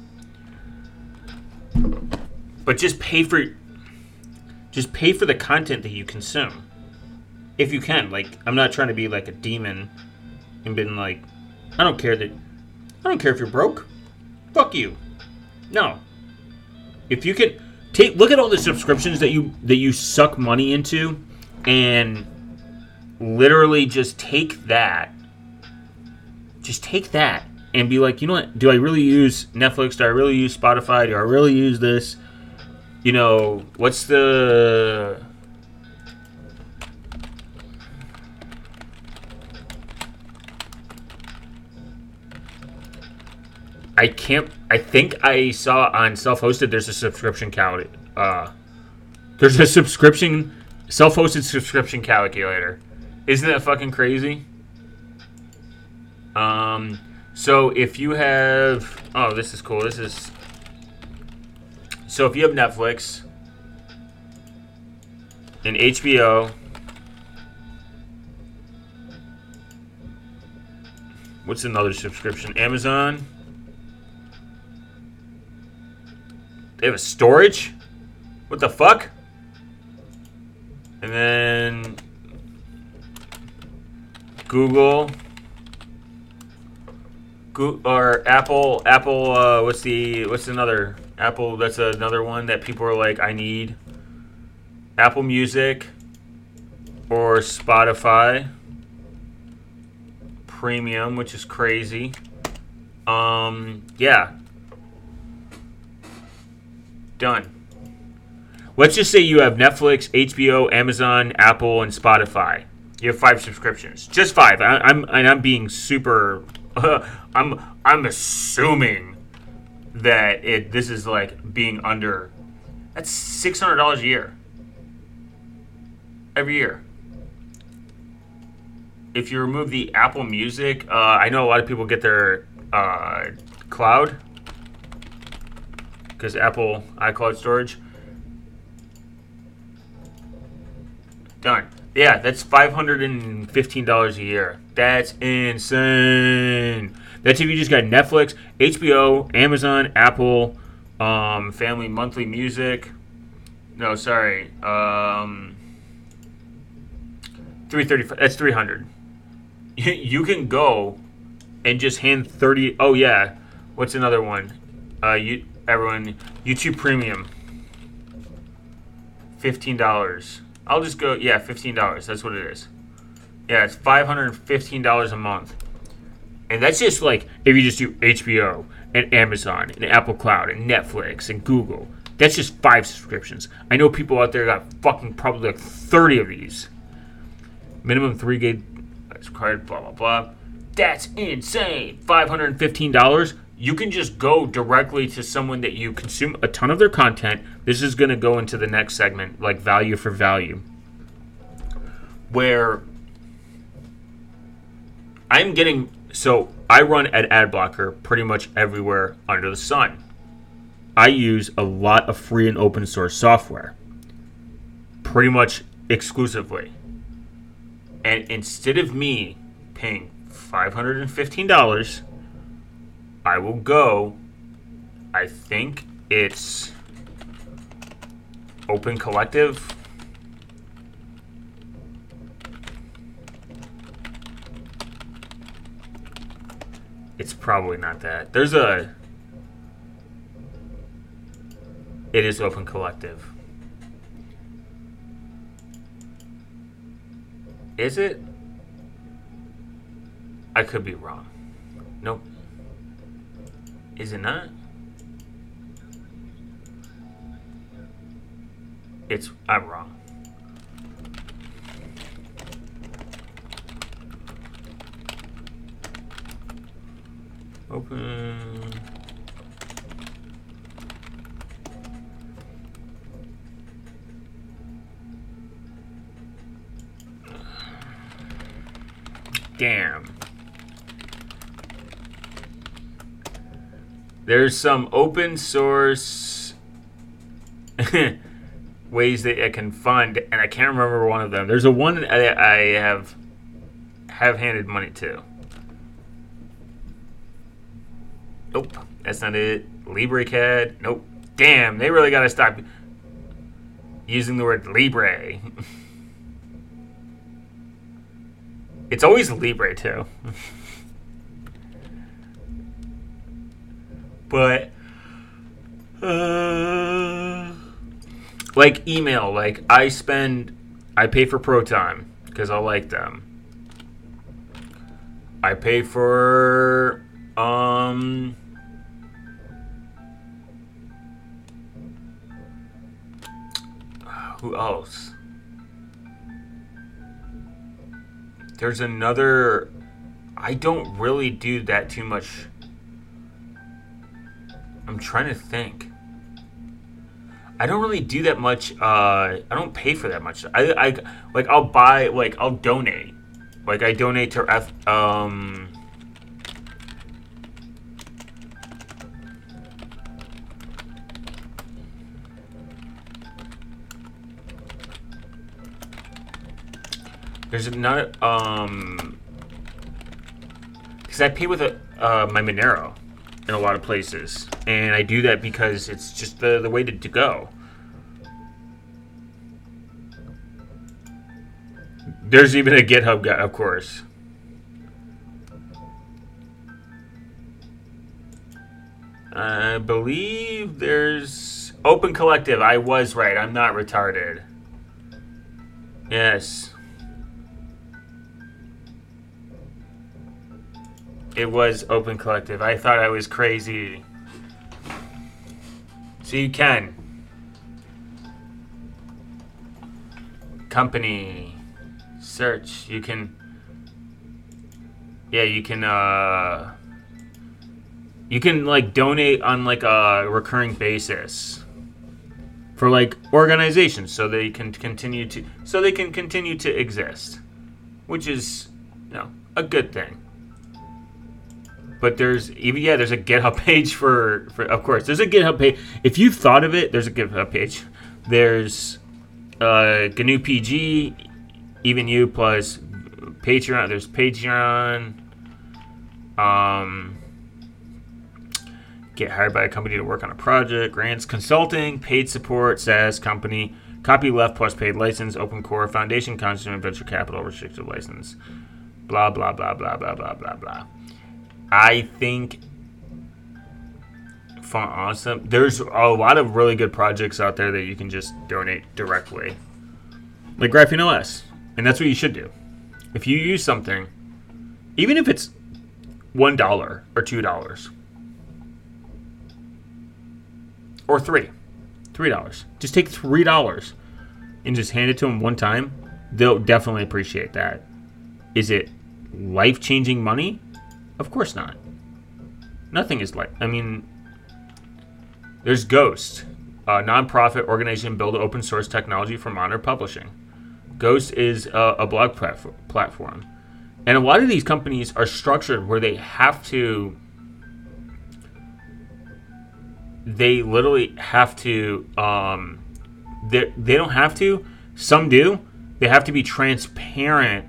But just pay for, just pay for the content that you consume, if you can. Like, I'm not trying to be like a demon, and been like, I don't care that, I don't care if you're broke. Fuck you. No. If you can take look at all the subscriptions that you that you suck money into, and literally just take that. Just take that and be like, you know what? Do I really use Netflix? Do I really use Spotify? Do I really use this? You know, what's the I can't. I think I saw on self-hosted. There's a subscription cal. Uh, there's a subscription, self-hosted subscription calculator. Isn't that fucking crazy? Um. So if you have, oh, this is cool. This is. So if you have Netflix and H B O, what's another subscription? Amazon. They have a storage? What the fuck? And then Google, Go- or Apple. Apple. Uh, what's the? What's another? Apple. That's another one that people are like, I need. Apple Music, or Spotify Premium, which is crazy. Um. Yeah. Done. Let's just say you have Netflix, H B O, Amazon, Apple, and Spotify. You have five subscriptions, just five. I, I'm and I'm being super. Uh, I'm I'm assuming that it. This is like being under. That's six hundred dollars a year. Every year. If you remove the Apple Music, uh, I know a lot of people get their uh, cloud. Because Apple iCloud storage. Done. Yeah, that's five hundred fifteen dollars a year. That's insane. That's if you just got Netflix, H B O, Amazon, Apple, um, Family Monthly Music. No, sorry. Um, three thirty-five. That's three hundred. You can go and just hand thirty. Oh yeah. What's another one? Uh, you. Everyone, YouTube Premium, fifteen dollars. I'll just go, yeah, fifteen dollars. That's what it is. Yeah, it's five hundred fifteen dollars a month. And that's just like, if you just do H B O and Amazon and Apple Cloud and Netflix and Google. That's just five subscriptions. I know people out there got fucking probably like thirty of these. Minimum three gig card, blah, blah, blah. That's insane. five hundred fifteen dollars. You can just go directly to someone that you consume a ton of their content. This is going to go into the next segment, like value for value, where I'm getting so I run an ad blocker pretty much everywhere under the sun. I use a lot of free and open source software, pretty much exclusively. And instead of me paying five hundred fifteen dollars, I will go, I think it's Open Collective. It's probably not that. There's a... It is Open Collective. Is it? I could be wrong. Nope. Is it not? It's... I'm wrong. Open... Damn. There's some open source ways that I can fund, and I can't remember one of them. There's a one I, I have have handed money to. Nope, that's not it. LibreCAD. Nope. Damn, they really gotta stop using the word Libre. It's always Libre too. But uh, like email, like I spend, I pay for Proton because I like them. I pay for um. Who else? There's another... I don't really do that too much. I'm trying to think. I don't really do that much. Uh, I don't pay for that much. I, I like I'll buy, like I'll donate. Like I donate to F, um... There's another, um, because I pay with a, uh, my Monero in a lot of places, and I do that because it's just the, the way to, to go. There's even a GitHub guy, of course. I believe there's Open Collective. I was right. I'm not retarded. Yes. It was Open Collective. I thought I was crazy. So you can. Company. Search. You can. Yeah, you can, uh. You can, like, donate on, like, a recurring basis. For, like, organizations. So they can continue to. So they can continue to exist. Which is, you know, a good thing. But there's even yeah, there's a GitHub page for, for of course. There's a GitHub page. If you've thought of it, there's a GitHub page. There's uh, G N U P G, even you plus Patreon. There's Patreon. Um, get hired by a company to work on a project. Grants, consulting, paid support, SaaS company, copyleft plus paid license, open core, foundation, consumer, venture capital, restricted license. Blah blah blah blah blah blah blah blah. I think Font Awesome. There's a lot of really good projects out there that you can just donate directly. Like Graphene O S. And that's what you should do. If you use something, even if it's one dollar or two dollars. Or three. three dollars. Just take three dollars and just hand it to them one time. They'll definitely appreciate that. Is it life-changing money? Of course not. Nothing is like... I mean... There's Ghost. A non-profit organization build open source technology for modern publishing. Ghost is a, a blog platform. And a lot of these companies are structured where they have to, they literally have to, um, they, they don't have to, some do, they have to be transparent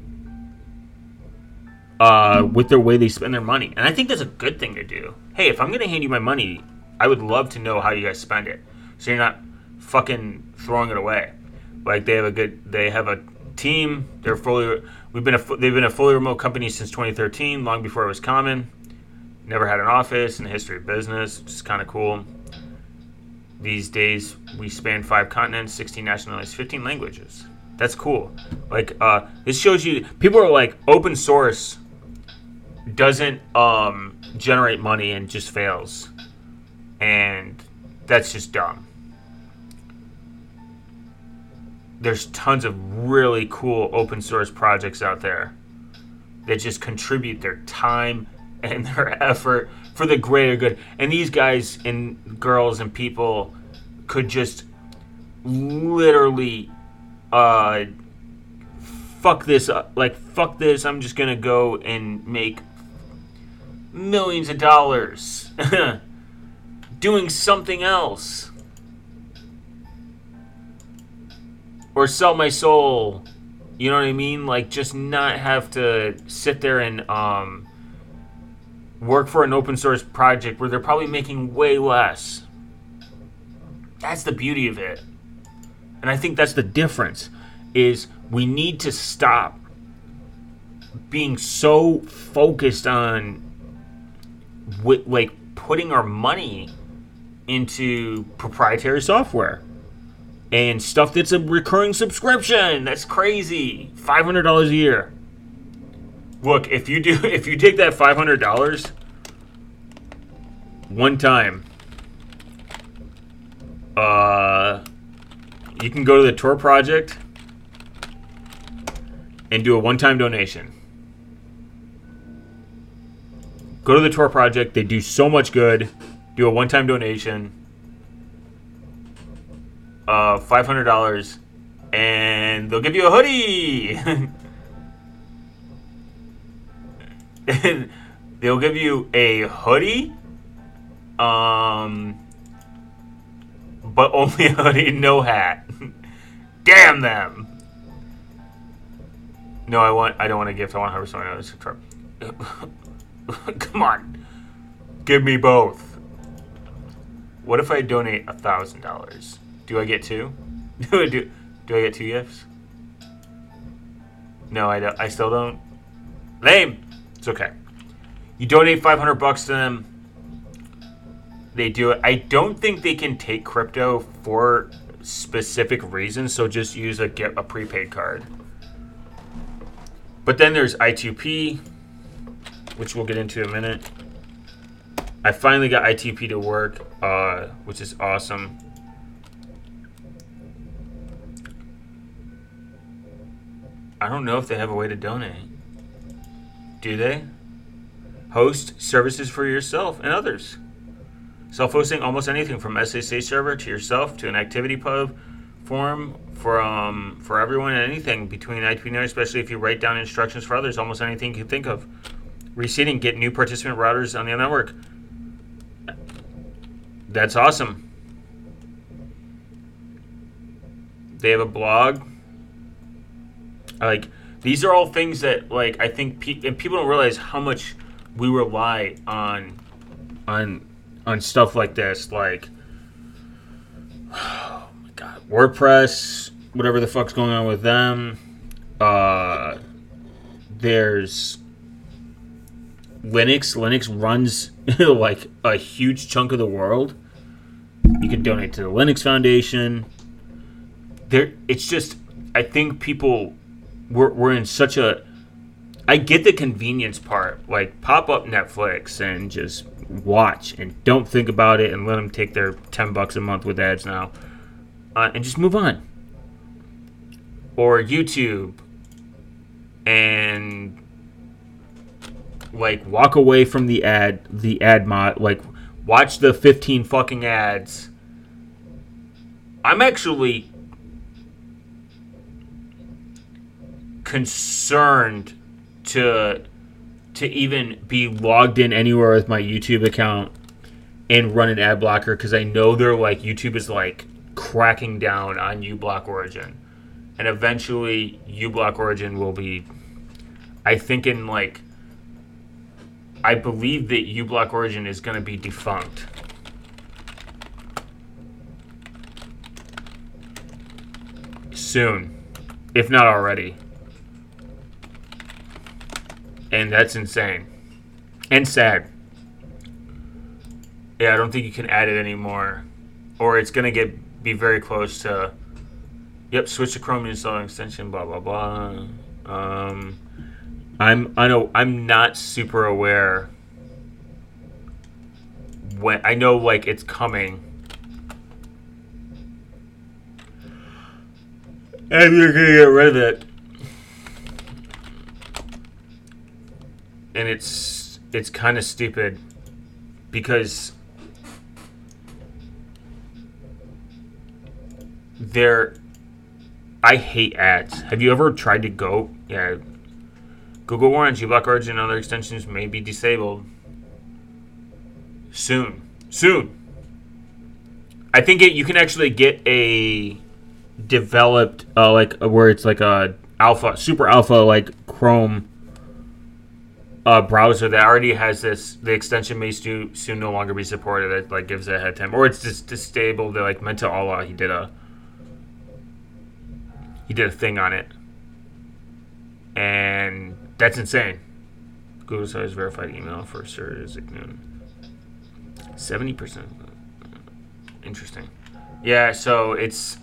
uh, with their way they spend their money. And I think that's a good thing to do. Hey, if I'm going to hand you my money, I would love to know how you guys spend it, so you're not fucking throwing it away. Like, they have a good, they have a team. They're fully, we've been a, they've been a fully remote company since twenty thirteen, long before it was common. Never had an office in the history of business, which is kind of cool. These days, we span five continents, sixteen nationalities, fifteen languages. That's cool. Like, uh, this shows you, people are like, open source doesn't um, generate money and just fails. And that's just dumb. There's tons of really cool open source projects out there that just contribute their time and their effort for the greater good. And these guys and girls and people could just literally uh, fuck this up. Like, fuck this, I'm just going to go and make millions of dollars doing something else. Or sell my soul. You know what I mean? Like, just not have to sit there and um, work for an open source project where they're probably making way less. That's the beauty of it. And I think that's the difference, is we need to stop being so focused on with, like, putting our money into proprietary software. And stuff that's a recurring subscription. That's crazy. five hundred dollars a year. Look, if you do, if you take that five hundred dollars one time, uh, you can go to the Tor Project and do a one-time donation. Go to the Tor Project. They do so much good. Do a one-time donation. Uh, five hundred dollars, and they'll give you a hoodie. They'll give you a hoodie, um, but only a hoodie, no hat. Damn them. No, I want. I don't want a gift. I want to have someone else. Come on, give me both. What if I donate a thousand dollars? Do I get two? Do I do? Do I get two gifts? No, I don't. I still don't. Lame. It's okay. You donate five hundred bucks to them. They do it. I don't think they can take crypto for specific reasons, so just use a get a prepaid card. But then there's I two P, which we'll get into in a minute. I finally got I two P to work, uh, which is awesome. I don't know if they have a way to donate. Do they? Host services for yourself and others. Self-hosting almost anything from S S H server to yourself to an activity pub forum for um for everyone and anything between I P networks, especially if you write down instructions for others, almost anything you can think of. Reseeding, get new participant routers on the network. That's awesome. They have a blog. Like, these are all things that, like, I think pe- and people don't realize how much we rely on on on stuff like this, like, oh my god, WordPress, whatever the fuck's going on with them. Uh, there's Linux. Linux runs like a huge chunk of the world. You can donate to the Linux Foundation. There, it's just, I think people. We're we're in such a. I get the convenience part, like pop up Netflix and just watch and don't think about it and let them take their ten bucks a month with ads now, uh, and just move on. Or YouTube, and like walk away from the ad, the ad mod, like watch the fifteen fucking ads. I'm actually concerned to to even be logged in anywhere with my YouTube account and run an ad blocker because I know they're like YouTube is like cracking down on uBlock Origin, and eventually uBlock Origin will be. I think in like. I believe that uBlock Origin is going to be defunct. Soon, if not already. And that's insane. And sad. Yeah, I don't think you can add it anymore. Or it's going to get be very close to... Yep, switch to Chrome install extension, blah, blah, blah. Um... I'm I know I'm not super aware when I know like it's coming. And you're gonna get rid of it. And it's it's kinda stupid because they're I hate ads. Have you ever tried to go yeah Google warns uBlock Origin and other extensions may be disabled soon. Soon. I think it, you can actually get a developed, uh, like where it's like a alpha, super alpha, like Chrome uh, browser that already has this. The extension may stu- soon no longer be supported. It like gives it a head time, or it's just disabled. They're like Menta Allah. He did a he did a thing on it, and. That's insane. Google says verified email for Sir Zygmunt. seventy percent. Interesting. Yeah, so it's...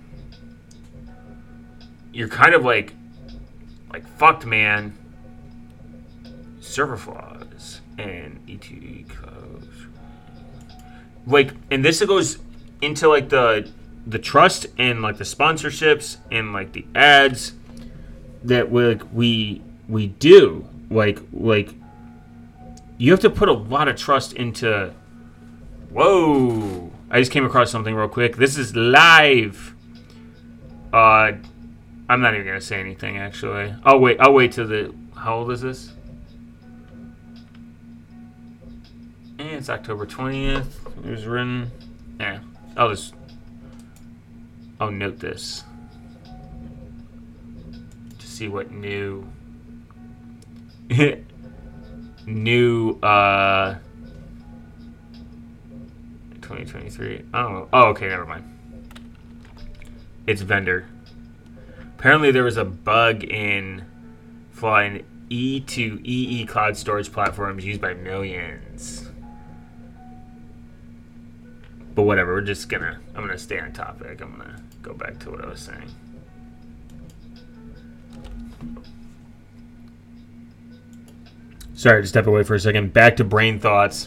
You're kind of like... Like, fucked, man. Server flaws. And E two E close. Like, and this goes into, like, the... The trust and, like, the sponsorships and, like, the ads that we... Like, we We do like like you have to put a lot of trust into. Whoa! I just came across something real quick. This is live. Uh, I'm not even gonna say anything actually. I'll wait. I'll wait till the. How old is this? And it's October twentieth. It was written. Yeah. I'll just. I'll note this to see what new. New uh twenty twenty-three. Oh, oh, okay, never mind. It's vendor. Apparently there was a bug in flying E to E E cloud storage platforms used by millions. But whatever, we're just gonna I'm gonna stay on topic. I'm gonna go back to what I was saying. Sorry to step away for a second. Back to brain thoughts.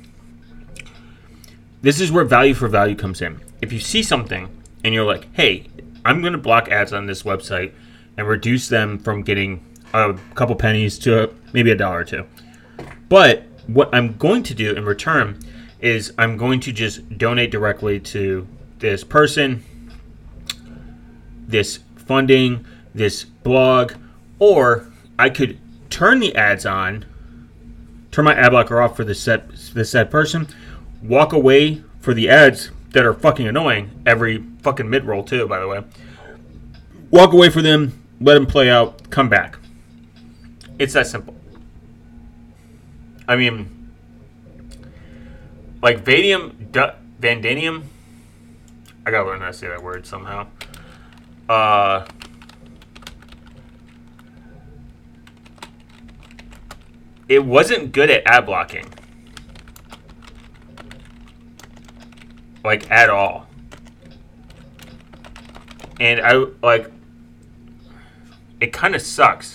This is where value for value comes in. If you see something and you're like, hey, I'm going to block ads on this website and reduce them from getting a couple pennies to maybe a dollar or two. But what I'm going to do in return is I'm going to just donate directly to this person, this funding, this blog, or I could turn the ads on, turn my ad blocker off for the set the said person, walk away for the ads that are fucking annoying every fucking mid-roll too, by the way. Walk away for them, let them play out, come back. It's that simple. I mean, like Vadium, du- Vandanium, I gotta learn how to say that word somehow. Uh... It wasn't good at ad blocking. Like, at all. And I, like, it kind of sucks.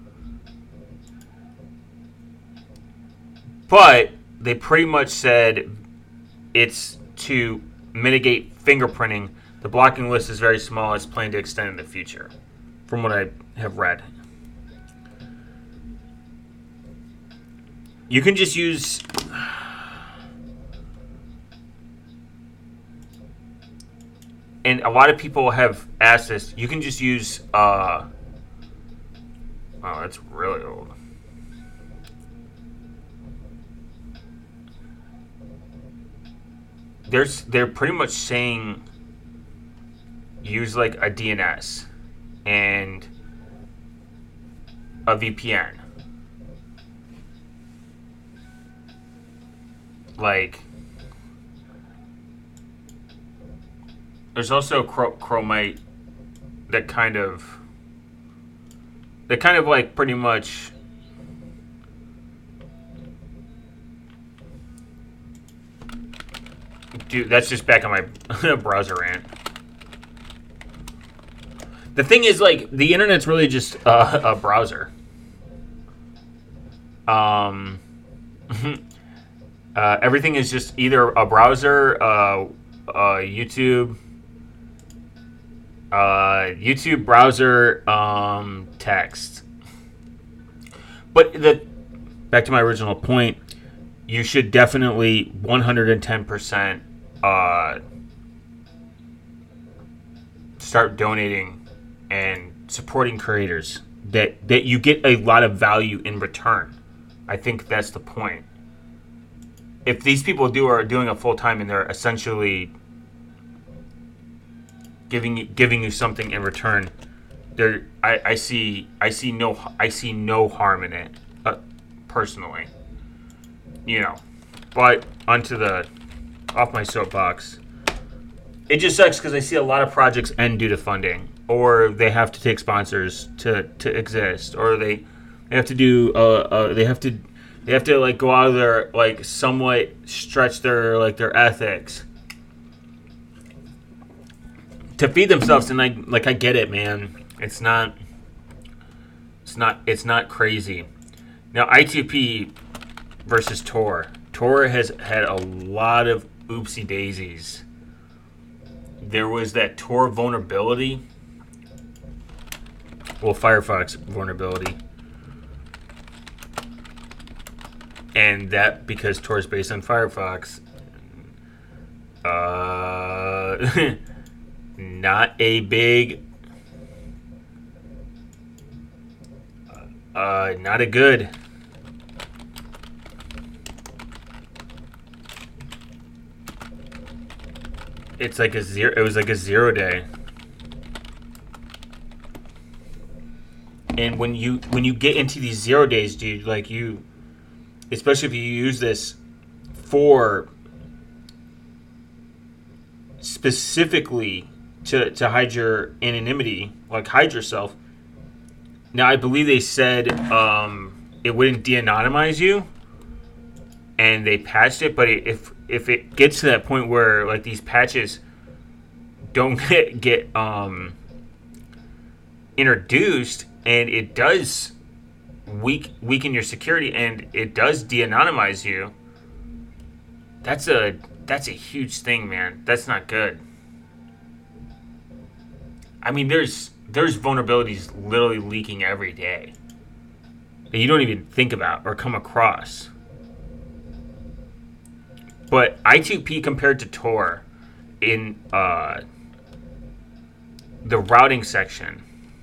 But they pretty much said it's to mitigate fingerprinting. The blocking list is very small. It's planned to extend in the future, from what I have read. You can just use... And a lot of people have asked this. You can just use... Uh, Oh, that's really old. There's, they're pretty much saying use like a D N S and a V P N. Like, there's also Chromite that kind of, that kind of like pretty much dude, that's just back on my browser rant. The thing is, like, the internet's really just uh, a browser. Um, uh, everything is just either a browser, uh, uh, YouTube, uh, YouTube browser, um, text. But the back to my original point, you should definitely one hundred ten percent uh, start donating and supporting creators that, that you get a lot of value in return. I think that's the point. If these people do are doing it full time and they're essentially giving you, giving you something in return, there I, I see I see no I see no harm in it, uh, personally. You know, but onto the off my soapbox. It just sucks because I see a lot of projects end due to funding, or they have to take sponsors to, to exist, or they, they have to do uh, uh they have to they have to like go out of their like somewhat stretch their like their ethics to feed themselves. And like like I get it, man. It's not it's not it's not crazy. Now I T P versus Tor. Tor has had a lot of oopsie daisies. There was that Tor vulnerability. Well, Firefox vulnerability. And that because Tor is based on Firefox. Uh, not a big... Uh, not a good... It's like a zero. It was like a zero day. And when you when you get into these zero days, dude, like you, especially if you use this for specifically to to hide your anonymity, like hide yourself. Now, I believe they said um, it wouldn't de-anonymize you, and they patched it. But if if it gets to that point where like these patches don't get get um, introduced, and it does weak weaken your security, and it does de-anonymize you, that's a that's a huge thing, man. That's not good. I mean, there's there's vulnerabilities literally leaking every day that you don't even think about or come across. But I two P compared to Tor in uh, the routing section,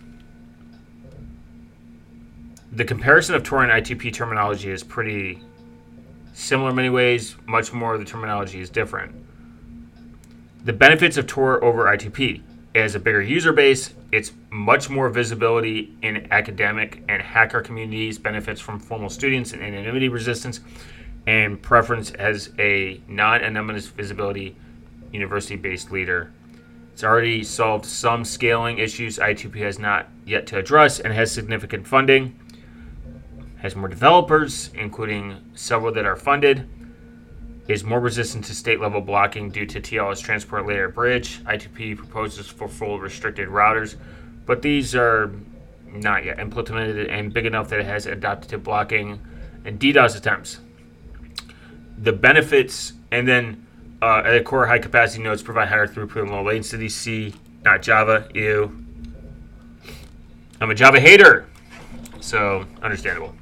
the comparison of Tor and I two P terminology is pretty similar in many ways. Much more of the terminology is different. The benefits of Tor over I two P: it has a bigger user base, it's much more visibility in academic and hacker communities, benefits from formal students and anonymity resistance, and preference as a non-anonymous visibility university-based leader. It's already solved some scaling issues I two P has not yet to address, and has significant funding. Has more developers, including several that are funded. Is more resistant to state-level blocking due to T L S transport layer bridge. I two P proposes for full restricted routers, but these are not yet implemented and big enough that it has adaptive blocking and DDoS attempts. The benefits, and then uh, at the core, high-capacity nodes provide higher throughput and low latency. C, not Java. Ew. I'm a Java hater, so understandable.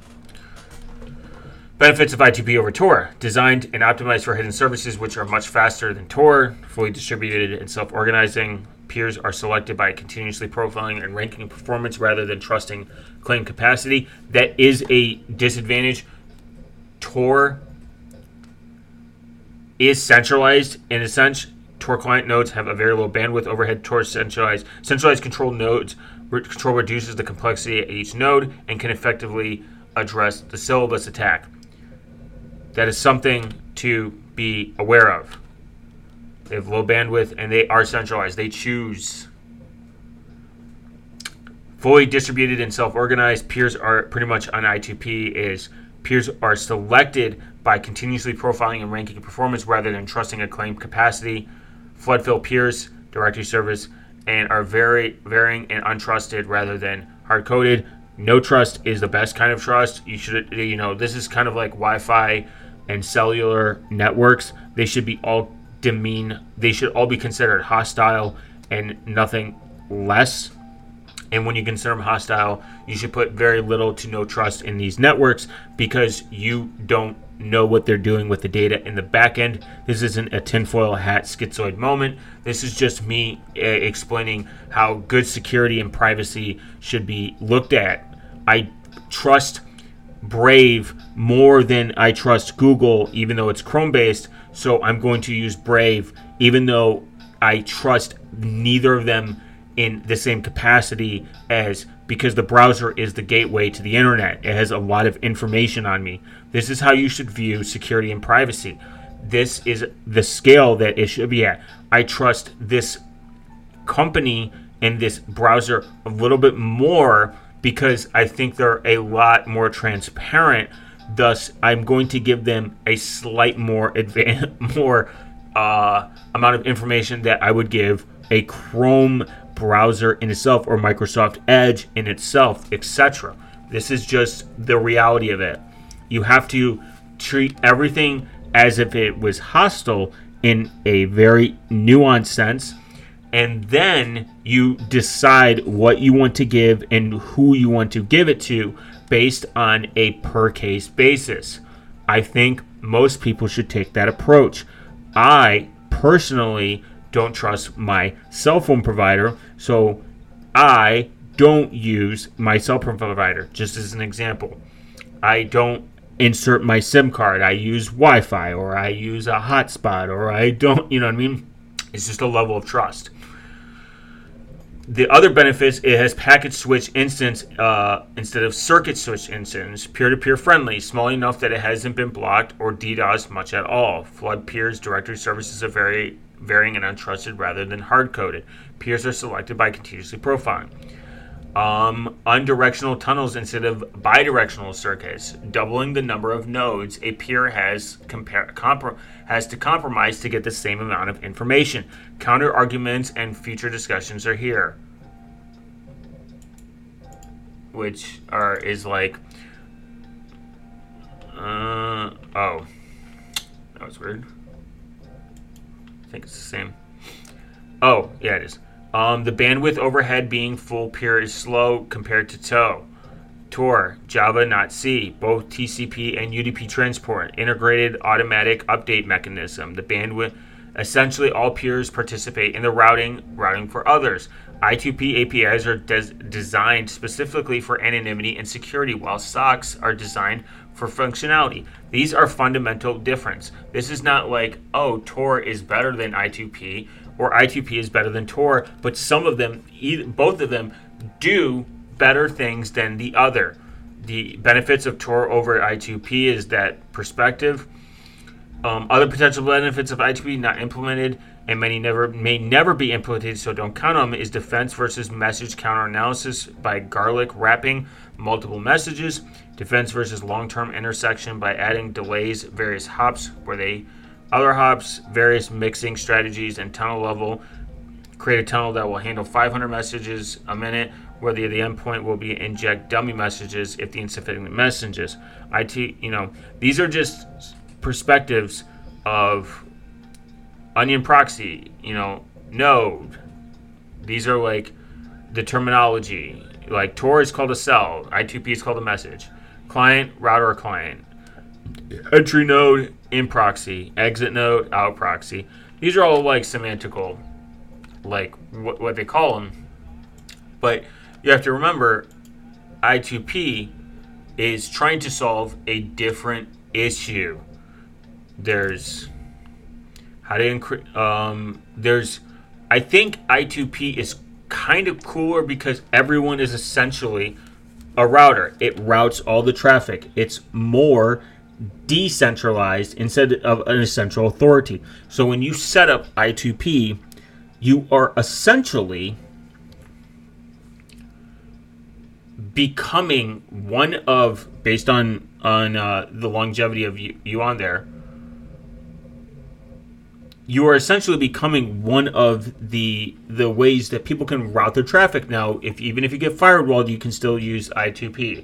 Benefits of I two P over Tor: designed and optimized for hidden services, which are much faster than Tor, fully distributed and self-organizing. peers are selected by continuously profiling and ranking performance rather than trusting claim capacity. That is a disadvantage. Tor is centralized in a sense. Tor client nodes have a very low bandwidth overhead. Tor centralized centralized control nodes control reduces the complexity at each node and can effectively address the syllabus attack. That is something to be aware of. They have low bandwidth and they are centralized. They choose. Fully distributed and self-organized. Peers are pretty much on I two P is peers are selected by continuously profiling and ranking performance rather than trusting a claim capacity. Flood-fill peers, directory service, and are very varying and untrusted rather than hard-coded. No trust is the best kind of trust. You should, you know, this is kind of like Wi-Fi and cellular networks. They should be all demean. They should all be considered hostile and nothing less. And when you consider them hostile, you should put very little to no trust in these networks because you don't know what they're doing with the data in the back end. This isn't a tinfoil hat schizoid moment. This is just me uh, explaining how good security and privacy should be looked at. I trust Brave more than I trust Google, even though it's Chrome-based. So I'm going to use Brave, even though I trust neither of them in the same capacity as, because the browser is the gateway to the internet. It has a lot of information on me. This is how you should view security and privacy. This is the scale that it should be at. I trust this company and this browser a little bit more because I think they're a lot more transparent. Thus, I'm going to give them a slight more advan- more uh, amount of information that I would give a Chrome browser in itself or Microsoft Edge in itself, et cetera. This is just the reality of it. You have to treat everything as if it was hostile in a very nuanced sense, and then you decide what you want to give and who you want to give it to based on a per-case basis. I think most people should take that approach. I personally don't trust my cell phone provider, so I don't use my cell phone provider, just as an example. I don't insert my SIM card. I use Wi-Fi, or I use a hotspot, or I don't, you know what I mean? It's just a level of trust. The other benefits, it has packet switch instance uh, instead of circuit switch instance, peer-to-peer friendly, small enough that it hasn't been blocked or DDoSed much at all. Flood peers directory services are very varying and untrusted rather than hard-coded. Peers are selected by continuously profiling. Um, unidirectional tunnels instead of bidirectional circuits, doubling the number of nodes a peer has compar- compr- has to compromise to get the same amount of information. Counter arguments and future discussions are here, which are is like, uh, oh, that was weird. I think it's the same. Oh, yeah, it is. Um, the bandwidth overhead being full peer is slow compared to T O. Tor, Java, not C. Both T C P and U D P transport. Integrated automatic update mechanism. The bandwidth, essentially all peers participate in the routing, routing for others. I two P A P Is are des- designed specifically for anonymity and security, while S O Cs are designed for functionality. These are fundamental difference. This is not like, oh, Tor is better than I two P, or I two P is better than Tor, but some of them, either, both of them, do better things than the other. The benefits of Tor over I two P is that perspective. Um, other potential benefits of I two P not implemented and many never may never be implemented, so don't count on them, is defense versus message counter analysis by garlic wrapping multiple messages. Defense versus long-term intersection by adding delays, various hops where they other hops, various mixing strategies, and tunnel level. Create a tunnel that will handle five hundred messages a minute, where the, the endpoint will be inject dummy messages if the insufficient messages. I T, you know, these are just perspectives of onion proxy, you know, node. These are like the terminology. Like Tor is called a cell, I two P is called a message. Client, router, or client. Entry node, in proxy. Exit node, out proxy. These are all like semantical, like what, what they call them. But you have to remember, I two P is trying to solve a different issue. There's how to increase. Um, there's, I think I two P is kind of cooler because everyone is essentially a router. It routes all the traffic. It's more decentralized instead of an central authority. So when you set up I two P, you are essentially becoming one of, based on on uh, the longevity of you, you on there, you are essentially becoming one of the the ways that people can route their traffic. Now, if even if you get firewalled, you can still use I two P.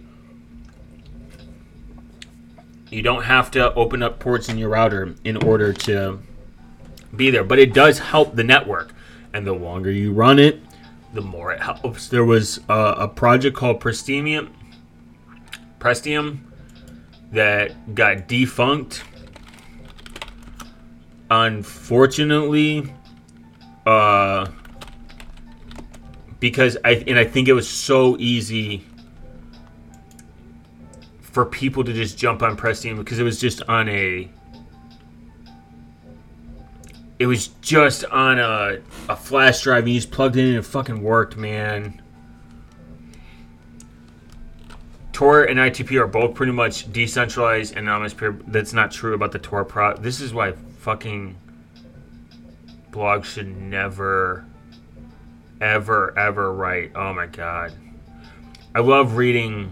You don't have to open up ports in your router in order to be there, but it does help the network. And the longer you run it, the more it helps. There was uh, a project called Prestium, Prestium that got defunct. Unfortunately, uh, because I and I think it was so easy for people to just jump on Prestium because it was just on a it was just on a, a flash drive and you just plugged it in and it fucking worked, man. Tor and I two P are both pretty much decentralized and anonymous peer. That's not true about the Tor pro. This is why fucking blogs should never, ever, ever write. Oh my god. I love reading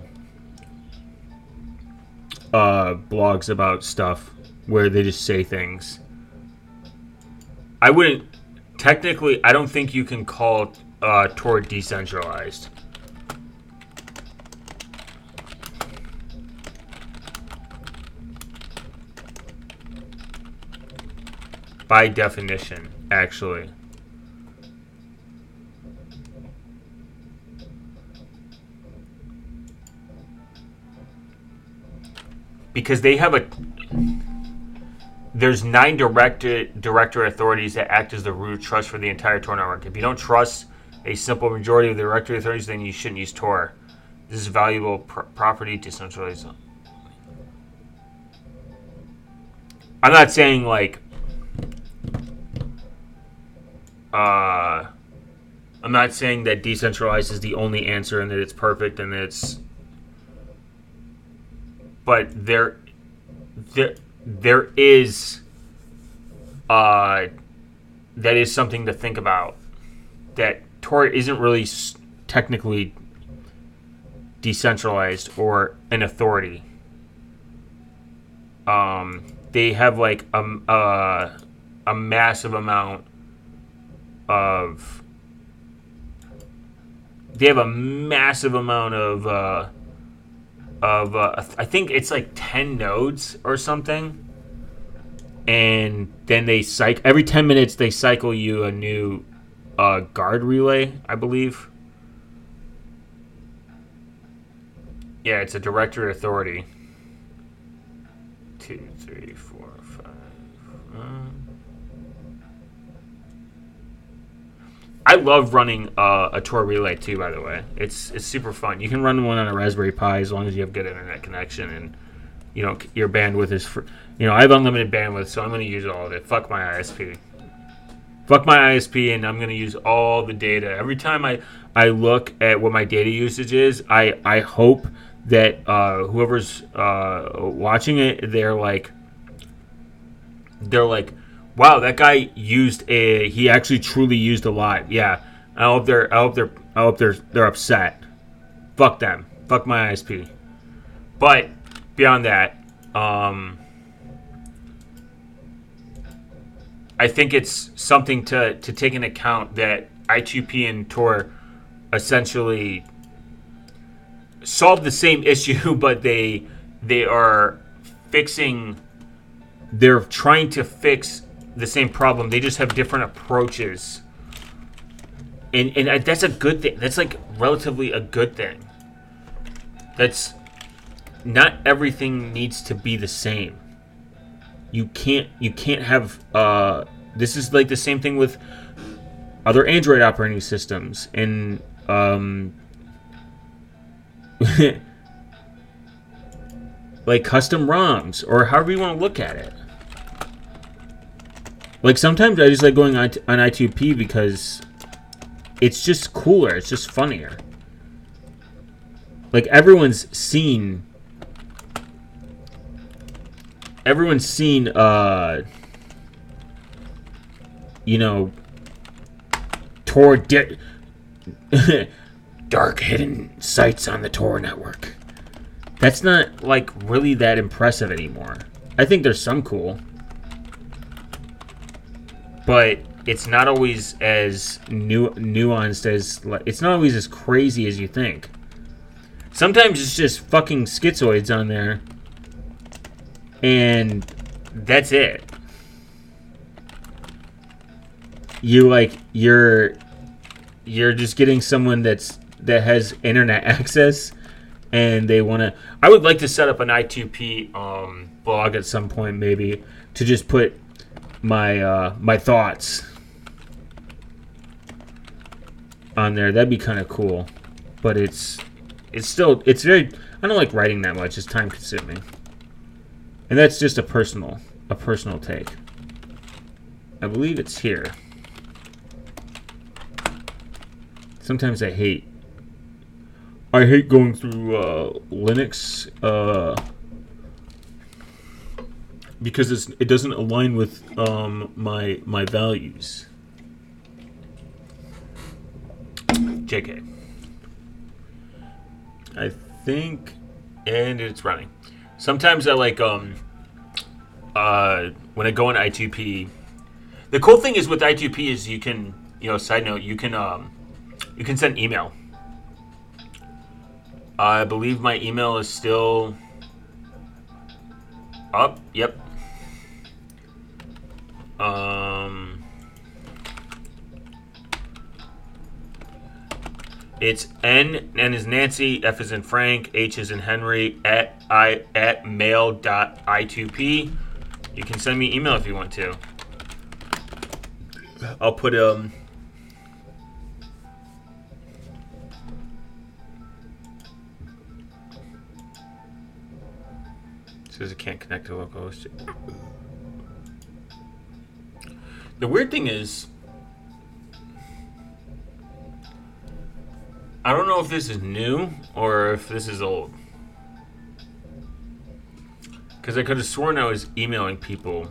uh, blogs about stuff where they just say things. I wouldn't, technically, I don't think you can call uh, Tor decentralized. By definition, actually. Because they have a... There's nine director, directory authorities that act as the root trust for the entire Tor network. If you don't trust a simple majority of the directory authorities, then you shouldn't use Tor. This is valuable pr- property decentralized. I'm not saying, like... Uh, I'm not saying that decentralized is the only answer and that it's perfect and that it's... But there... There... There is, uh, that is something to think about. That Tor isn't really technically decentralized or an authority. Um, they have like a, a, a massive amount of. They have a massive amount of. Uh, Of uh, I think it's like ten nodes or something, and then they cycle every ten minutes. They cycle you a new uh, guard relay, I believe. Yeah, it's a directory authority. Two, three, four, five. Um, I love running uh, a Tor relay too. By the way, it's it's super fun. You can run one on a Raspberry Pi as long as you have good internet connection and you know your bandwidth is for you know I have unlimited bandwidth, so I'm going to use all of it. Fuck my I S P. Fuck my I S P, and I'm going to use all the data. Every time I, I look at what my data usage is, I I hope that uh, whoever's uh, watching it, they're like they're like. Wow, that guy used a. He actually truly used a lot. Yeah, I hope they're. I hope they're. I hope they're. They're upset. Fuck them. Fuck my I S P. But beyond that, um, I think it's something to to take into account that I two P and Tor essentially solve the same issue, but they they are fixing. They're trying to fix the same problem. They just have different approaches, and and that's a good thing. That's like relatively a good thing. That's not everything needs to be the same. You can't you can't have uh this is like the same thing with other Android operating systems and um, like custom ROMs or however you want to look at it. Like sometimes I just like going on, on I two P because it's just cooler. It's just funnier. Like everyone's seen, everyone's seen, uh, you know, Tor di- dark hidden sites on the Tor network. That's not like really that impressive anymore. I think there's some cool, but it's not always as nu- nuanced as it's not always as crazy as you think. Sometimes it's just fucking schizoids on there, and that's it. You like you're you're just getting someone that's that has internet access, and they want to. I would like to set up an I two P um, blog at some point, maybe to just put my uh, my thoughts on there. That'd be kind of cool, but it's. It's still, it's very, I don't like writing that much. It's time consuming. And that's just a personal, a personal take. I believe it's here. Sometimes I hate, I hate going through uh, Linux uh, because it's, it doesn't align with um, my, my values. J K. I think, and it's running. Sometimes I like, um, uh, when I go in I two P, the cool thing is with I two P is you can, you know, side note, you can, um, you can send email. I believe my email is still up. Yep. Um, It's N, N is Nancy, F is in Frank, H is in Henry, at I at mail dot I two P. You can send me email if you want to. I'll put um says it can't connect to local host. The weird thing is, I don't know if this is new or if this is old. Because I could have sworn I was emailing people.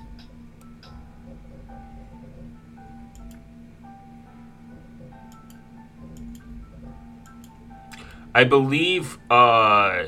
I believe uh,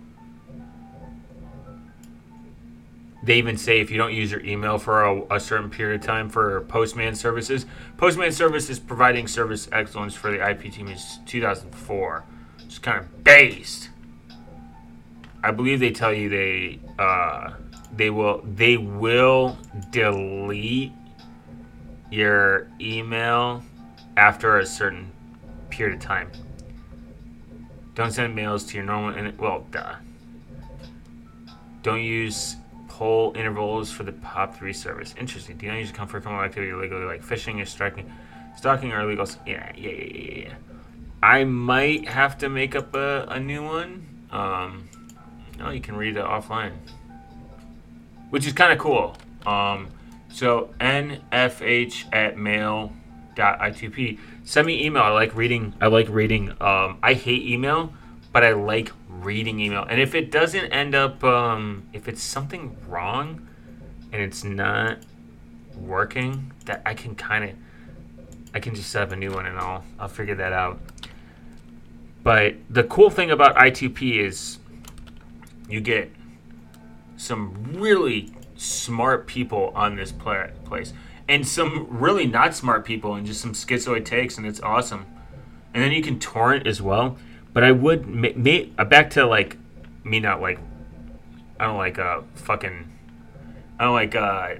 they even say if you don't use your email for a, a certain period of time for Postman services. Postman services providing service excellence for the I P team is two thousand four. It's kind of based. I believe they tell you they uh, they will they will delete your email after a certain period of time. Don't send mails to your normal and well, duh. Don't use poll intervals for the P O P three service. Interesting. Do you not use come for criminal activity illegally, like fishing or striking, stalking or illegal? Yeah, yeah, yeah, yeah, yeah. I might have to make up a, a new one. Um, no, you can read it offline, which is kind of cool. Um, so N F H at mail dot I two P. Send me email. I like reading. I like reading. Um, I hate email, but I like reading email. And if it doesn't end up, um, if it's something wrong and it's not working, that I can kind of, I can just set up a new one and I'll, I'll figure that out. But the cool thing about I two P is you get some really smart people on this pla- place. And some really not smart people and just some schizoid takes, and it's awesome. And then you can torrent as well. But I would ma- ma- back to like me not like I don't like uh fucking I don't like uh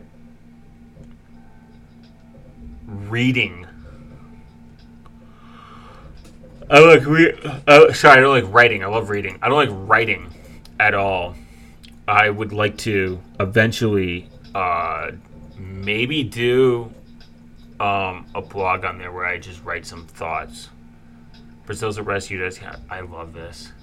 reading. I like re- uh, sorry, I don't like writing. I love reading. I don't like writing at all. I would like to eventually uh maybe do um, a blog on there where I just write some thoughts. Brazil's arrest, you guys, I love this.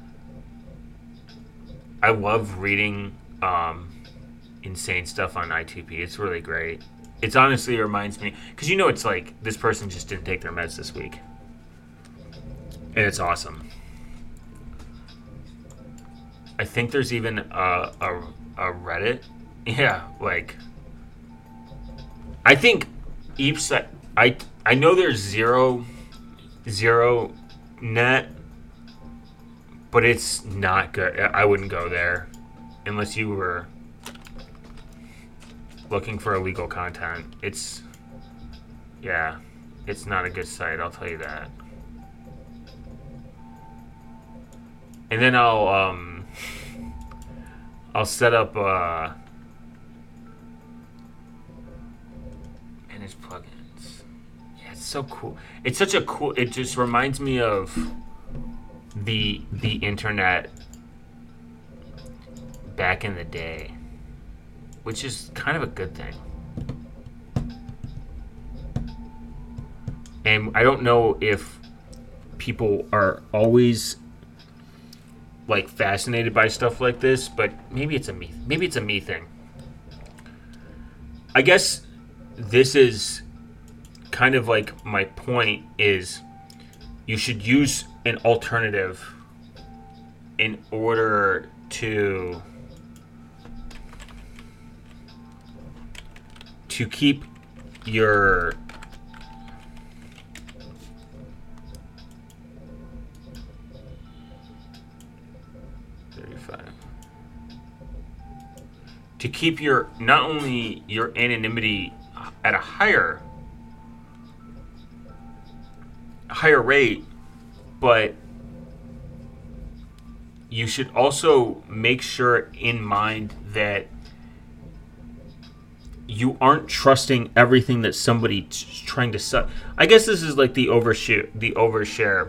I love reading um, insane stuff on I T P. It's really great. It's honestly reminds me, because you know it's like this person just didn't take their meds this week. And it's awesome. I think there's even a, a, a Reddit. Yeah, like, I think each, I, I know there's zero, zero net, but it's not good. I wouldn't go there unless you were looking for illegal content. It's, yeah, it's not a good site, I'll tell you that. And then I'll, um, I'll set up, uh, manage plugins. Yeah, it's so cool. It's such a cool, it just reminds me of the the internet back in the day, which is kind of a good thing. And I don't know if people are always like fascinated by stuff like this, but maybe it's a me maybe it's a me thing. I guess this is kind of like my point is you should use an alternative in order to to keep your thirty-five to keep your not only your anonymity at a higher higher rate, but you should also make sure in mind that you aren't trusting everything that somebody's trying to sell. I guess this is like the overshoot, the overshare.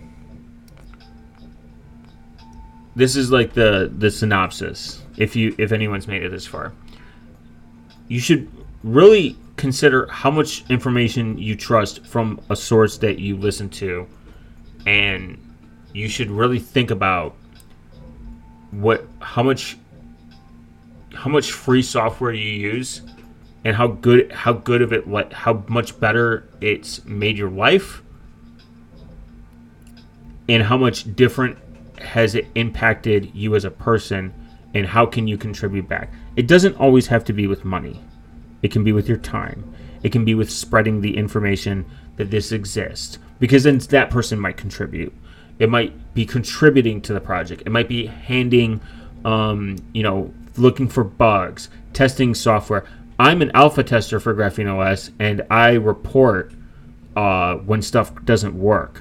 This is like the the synopsis. If you if anyone's made it this far, you should really consider how much information you trust from a source that you listen to, and you should really think about what how much how much free software you use and how good how good of it like how much better it's made your life, and how much different has it impacted you as a person, and how can you contribute back. It doesn't always have to be with money. It can be with your time. It can be with spreading the information that this exists, because then that person might contribute. It might be contributing to the project. It might be handing, um, you know, looking for bugs, testing software. I'm an alpha tester for Graphene O S, and I report uh, when stuff doesn't work.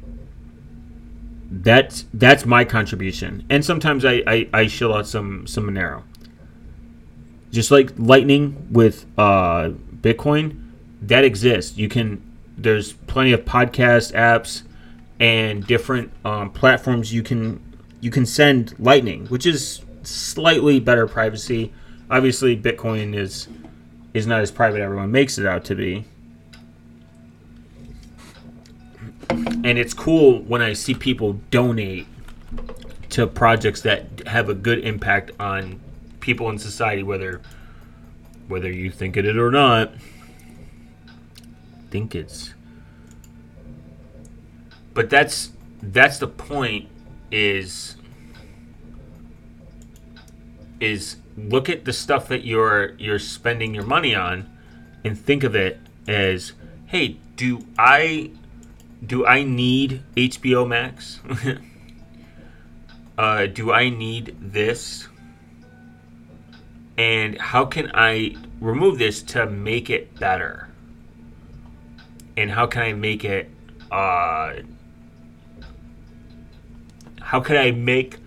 That's that's my contribution, and sometimes I, I, I shill out some some Monero. Just like Lightning with uh, Bitcoin, that exists. You can. There's plenty of podcast apps and different um, platforms you can you can send Lightning, which is slightly better privacy. Obviously, Bitcoin is is not as private as everyone makes it out to be. And it's cool when I see people donate to projects that have a good impact on people in society, whether whether you think it or not. Think it's, but that's that's the point. Is is look at the stuff that you're you're spending your money on, and think of it as, hey, do I do I need H B O Max? uh, do I need this? And how can I remove this to make it better? And how can I make it, uh, how can I make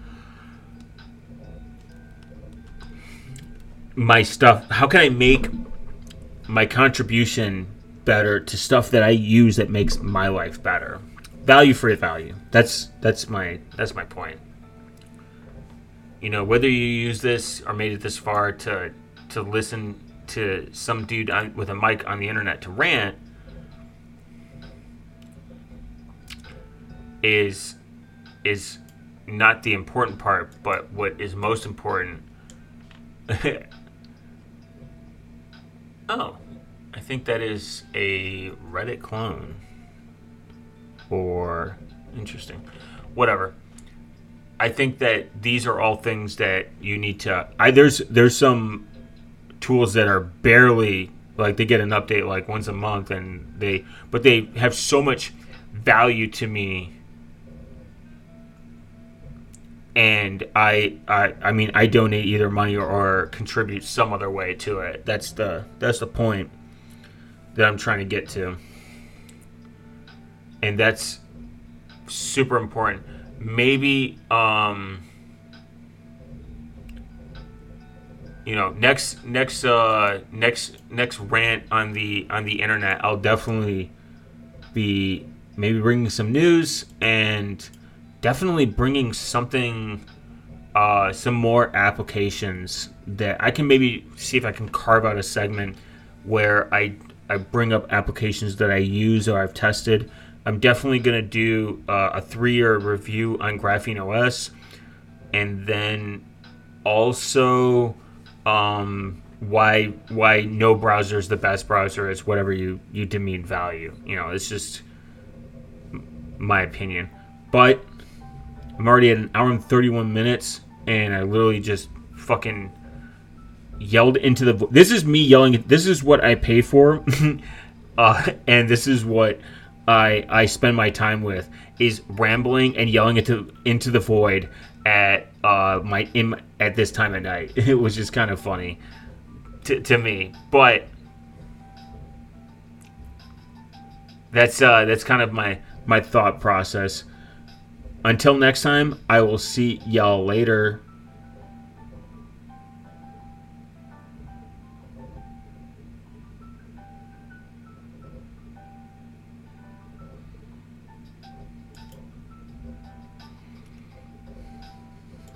my stuff, how can I make my contribution better to stuff that I use that makes my life better? Value for value. That's, that's my, that's my point. You know, whether you use this or made it this far to to listen to some dude on, with a mic on the internet to rant is is not the important part, but what is most important. Oh, I think that is a Reddit clone. Or interesting. Whatever. I think that these are all things that you need to I there's there's some tools that are barely like they get an update like once a month and they but they have so much value to me. And I, I, I mean, I donate either money or, or contribute some other way to it. That's the that's the point that I'm trying to get to, and that's super important. Maybe, um, you know, next next uh, next next rant on the on the internet, I'll definitely be maybe bringing some news and. Definitely bringing something, uh, some more applications that I can maybe see if I can carve out a segment where I I bring up applications that I use or I've tested. I'm definitely going to do uh, a three-year review on Graphene O S, and then also um, why why no browser is the best browser is whatever you, you deem value. You know, it's just my opinion. But I'm already at an hour and thirty-one minutes, and I literally just fucking yelled into the... Vo- this is me yelling. This is what I pay for, uh, and this is what I I spend my time with, is rambling and yelling into into the void at uh my in at this time of night. It was just kind of funny to, to me, but that's uh that's kind of my my thought process. Until next time, I will see y'all later.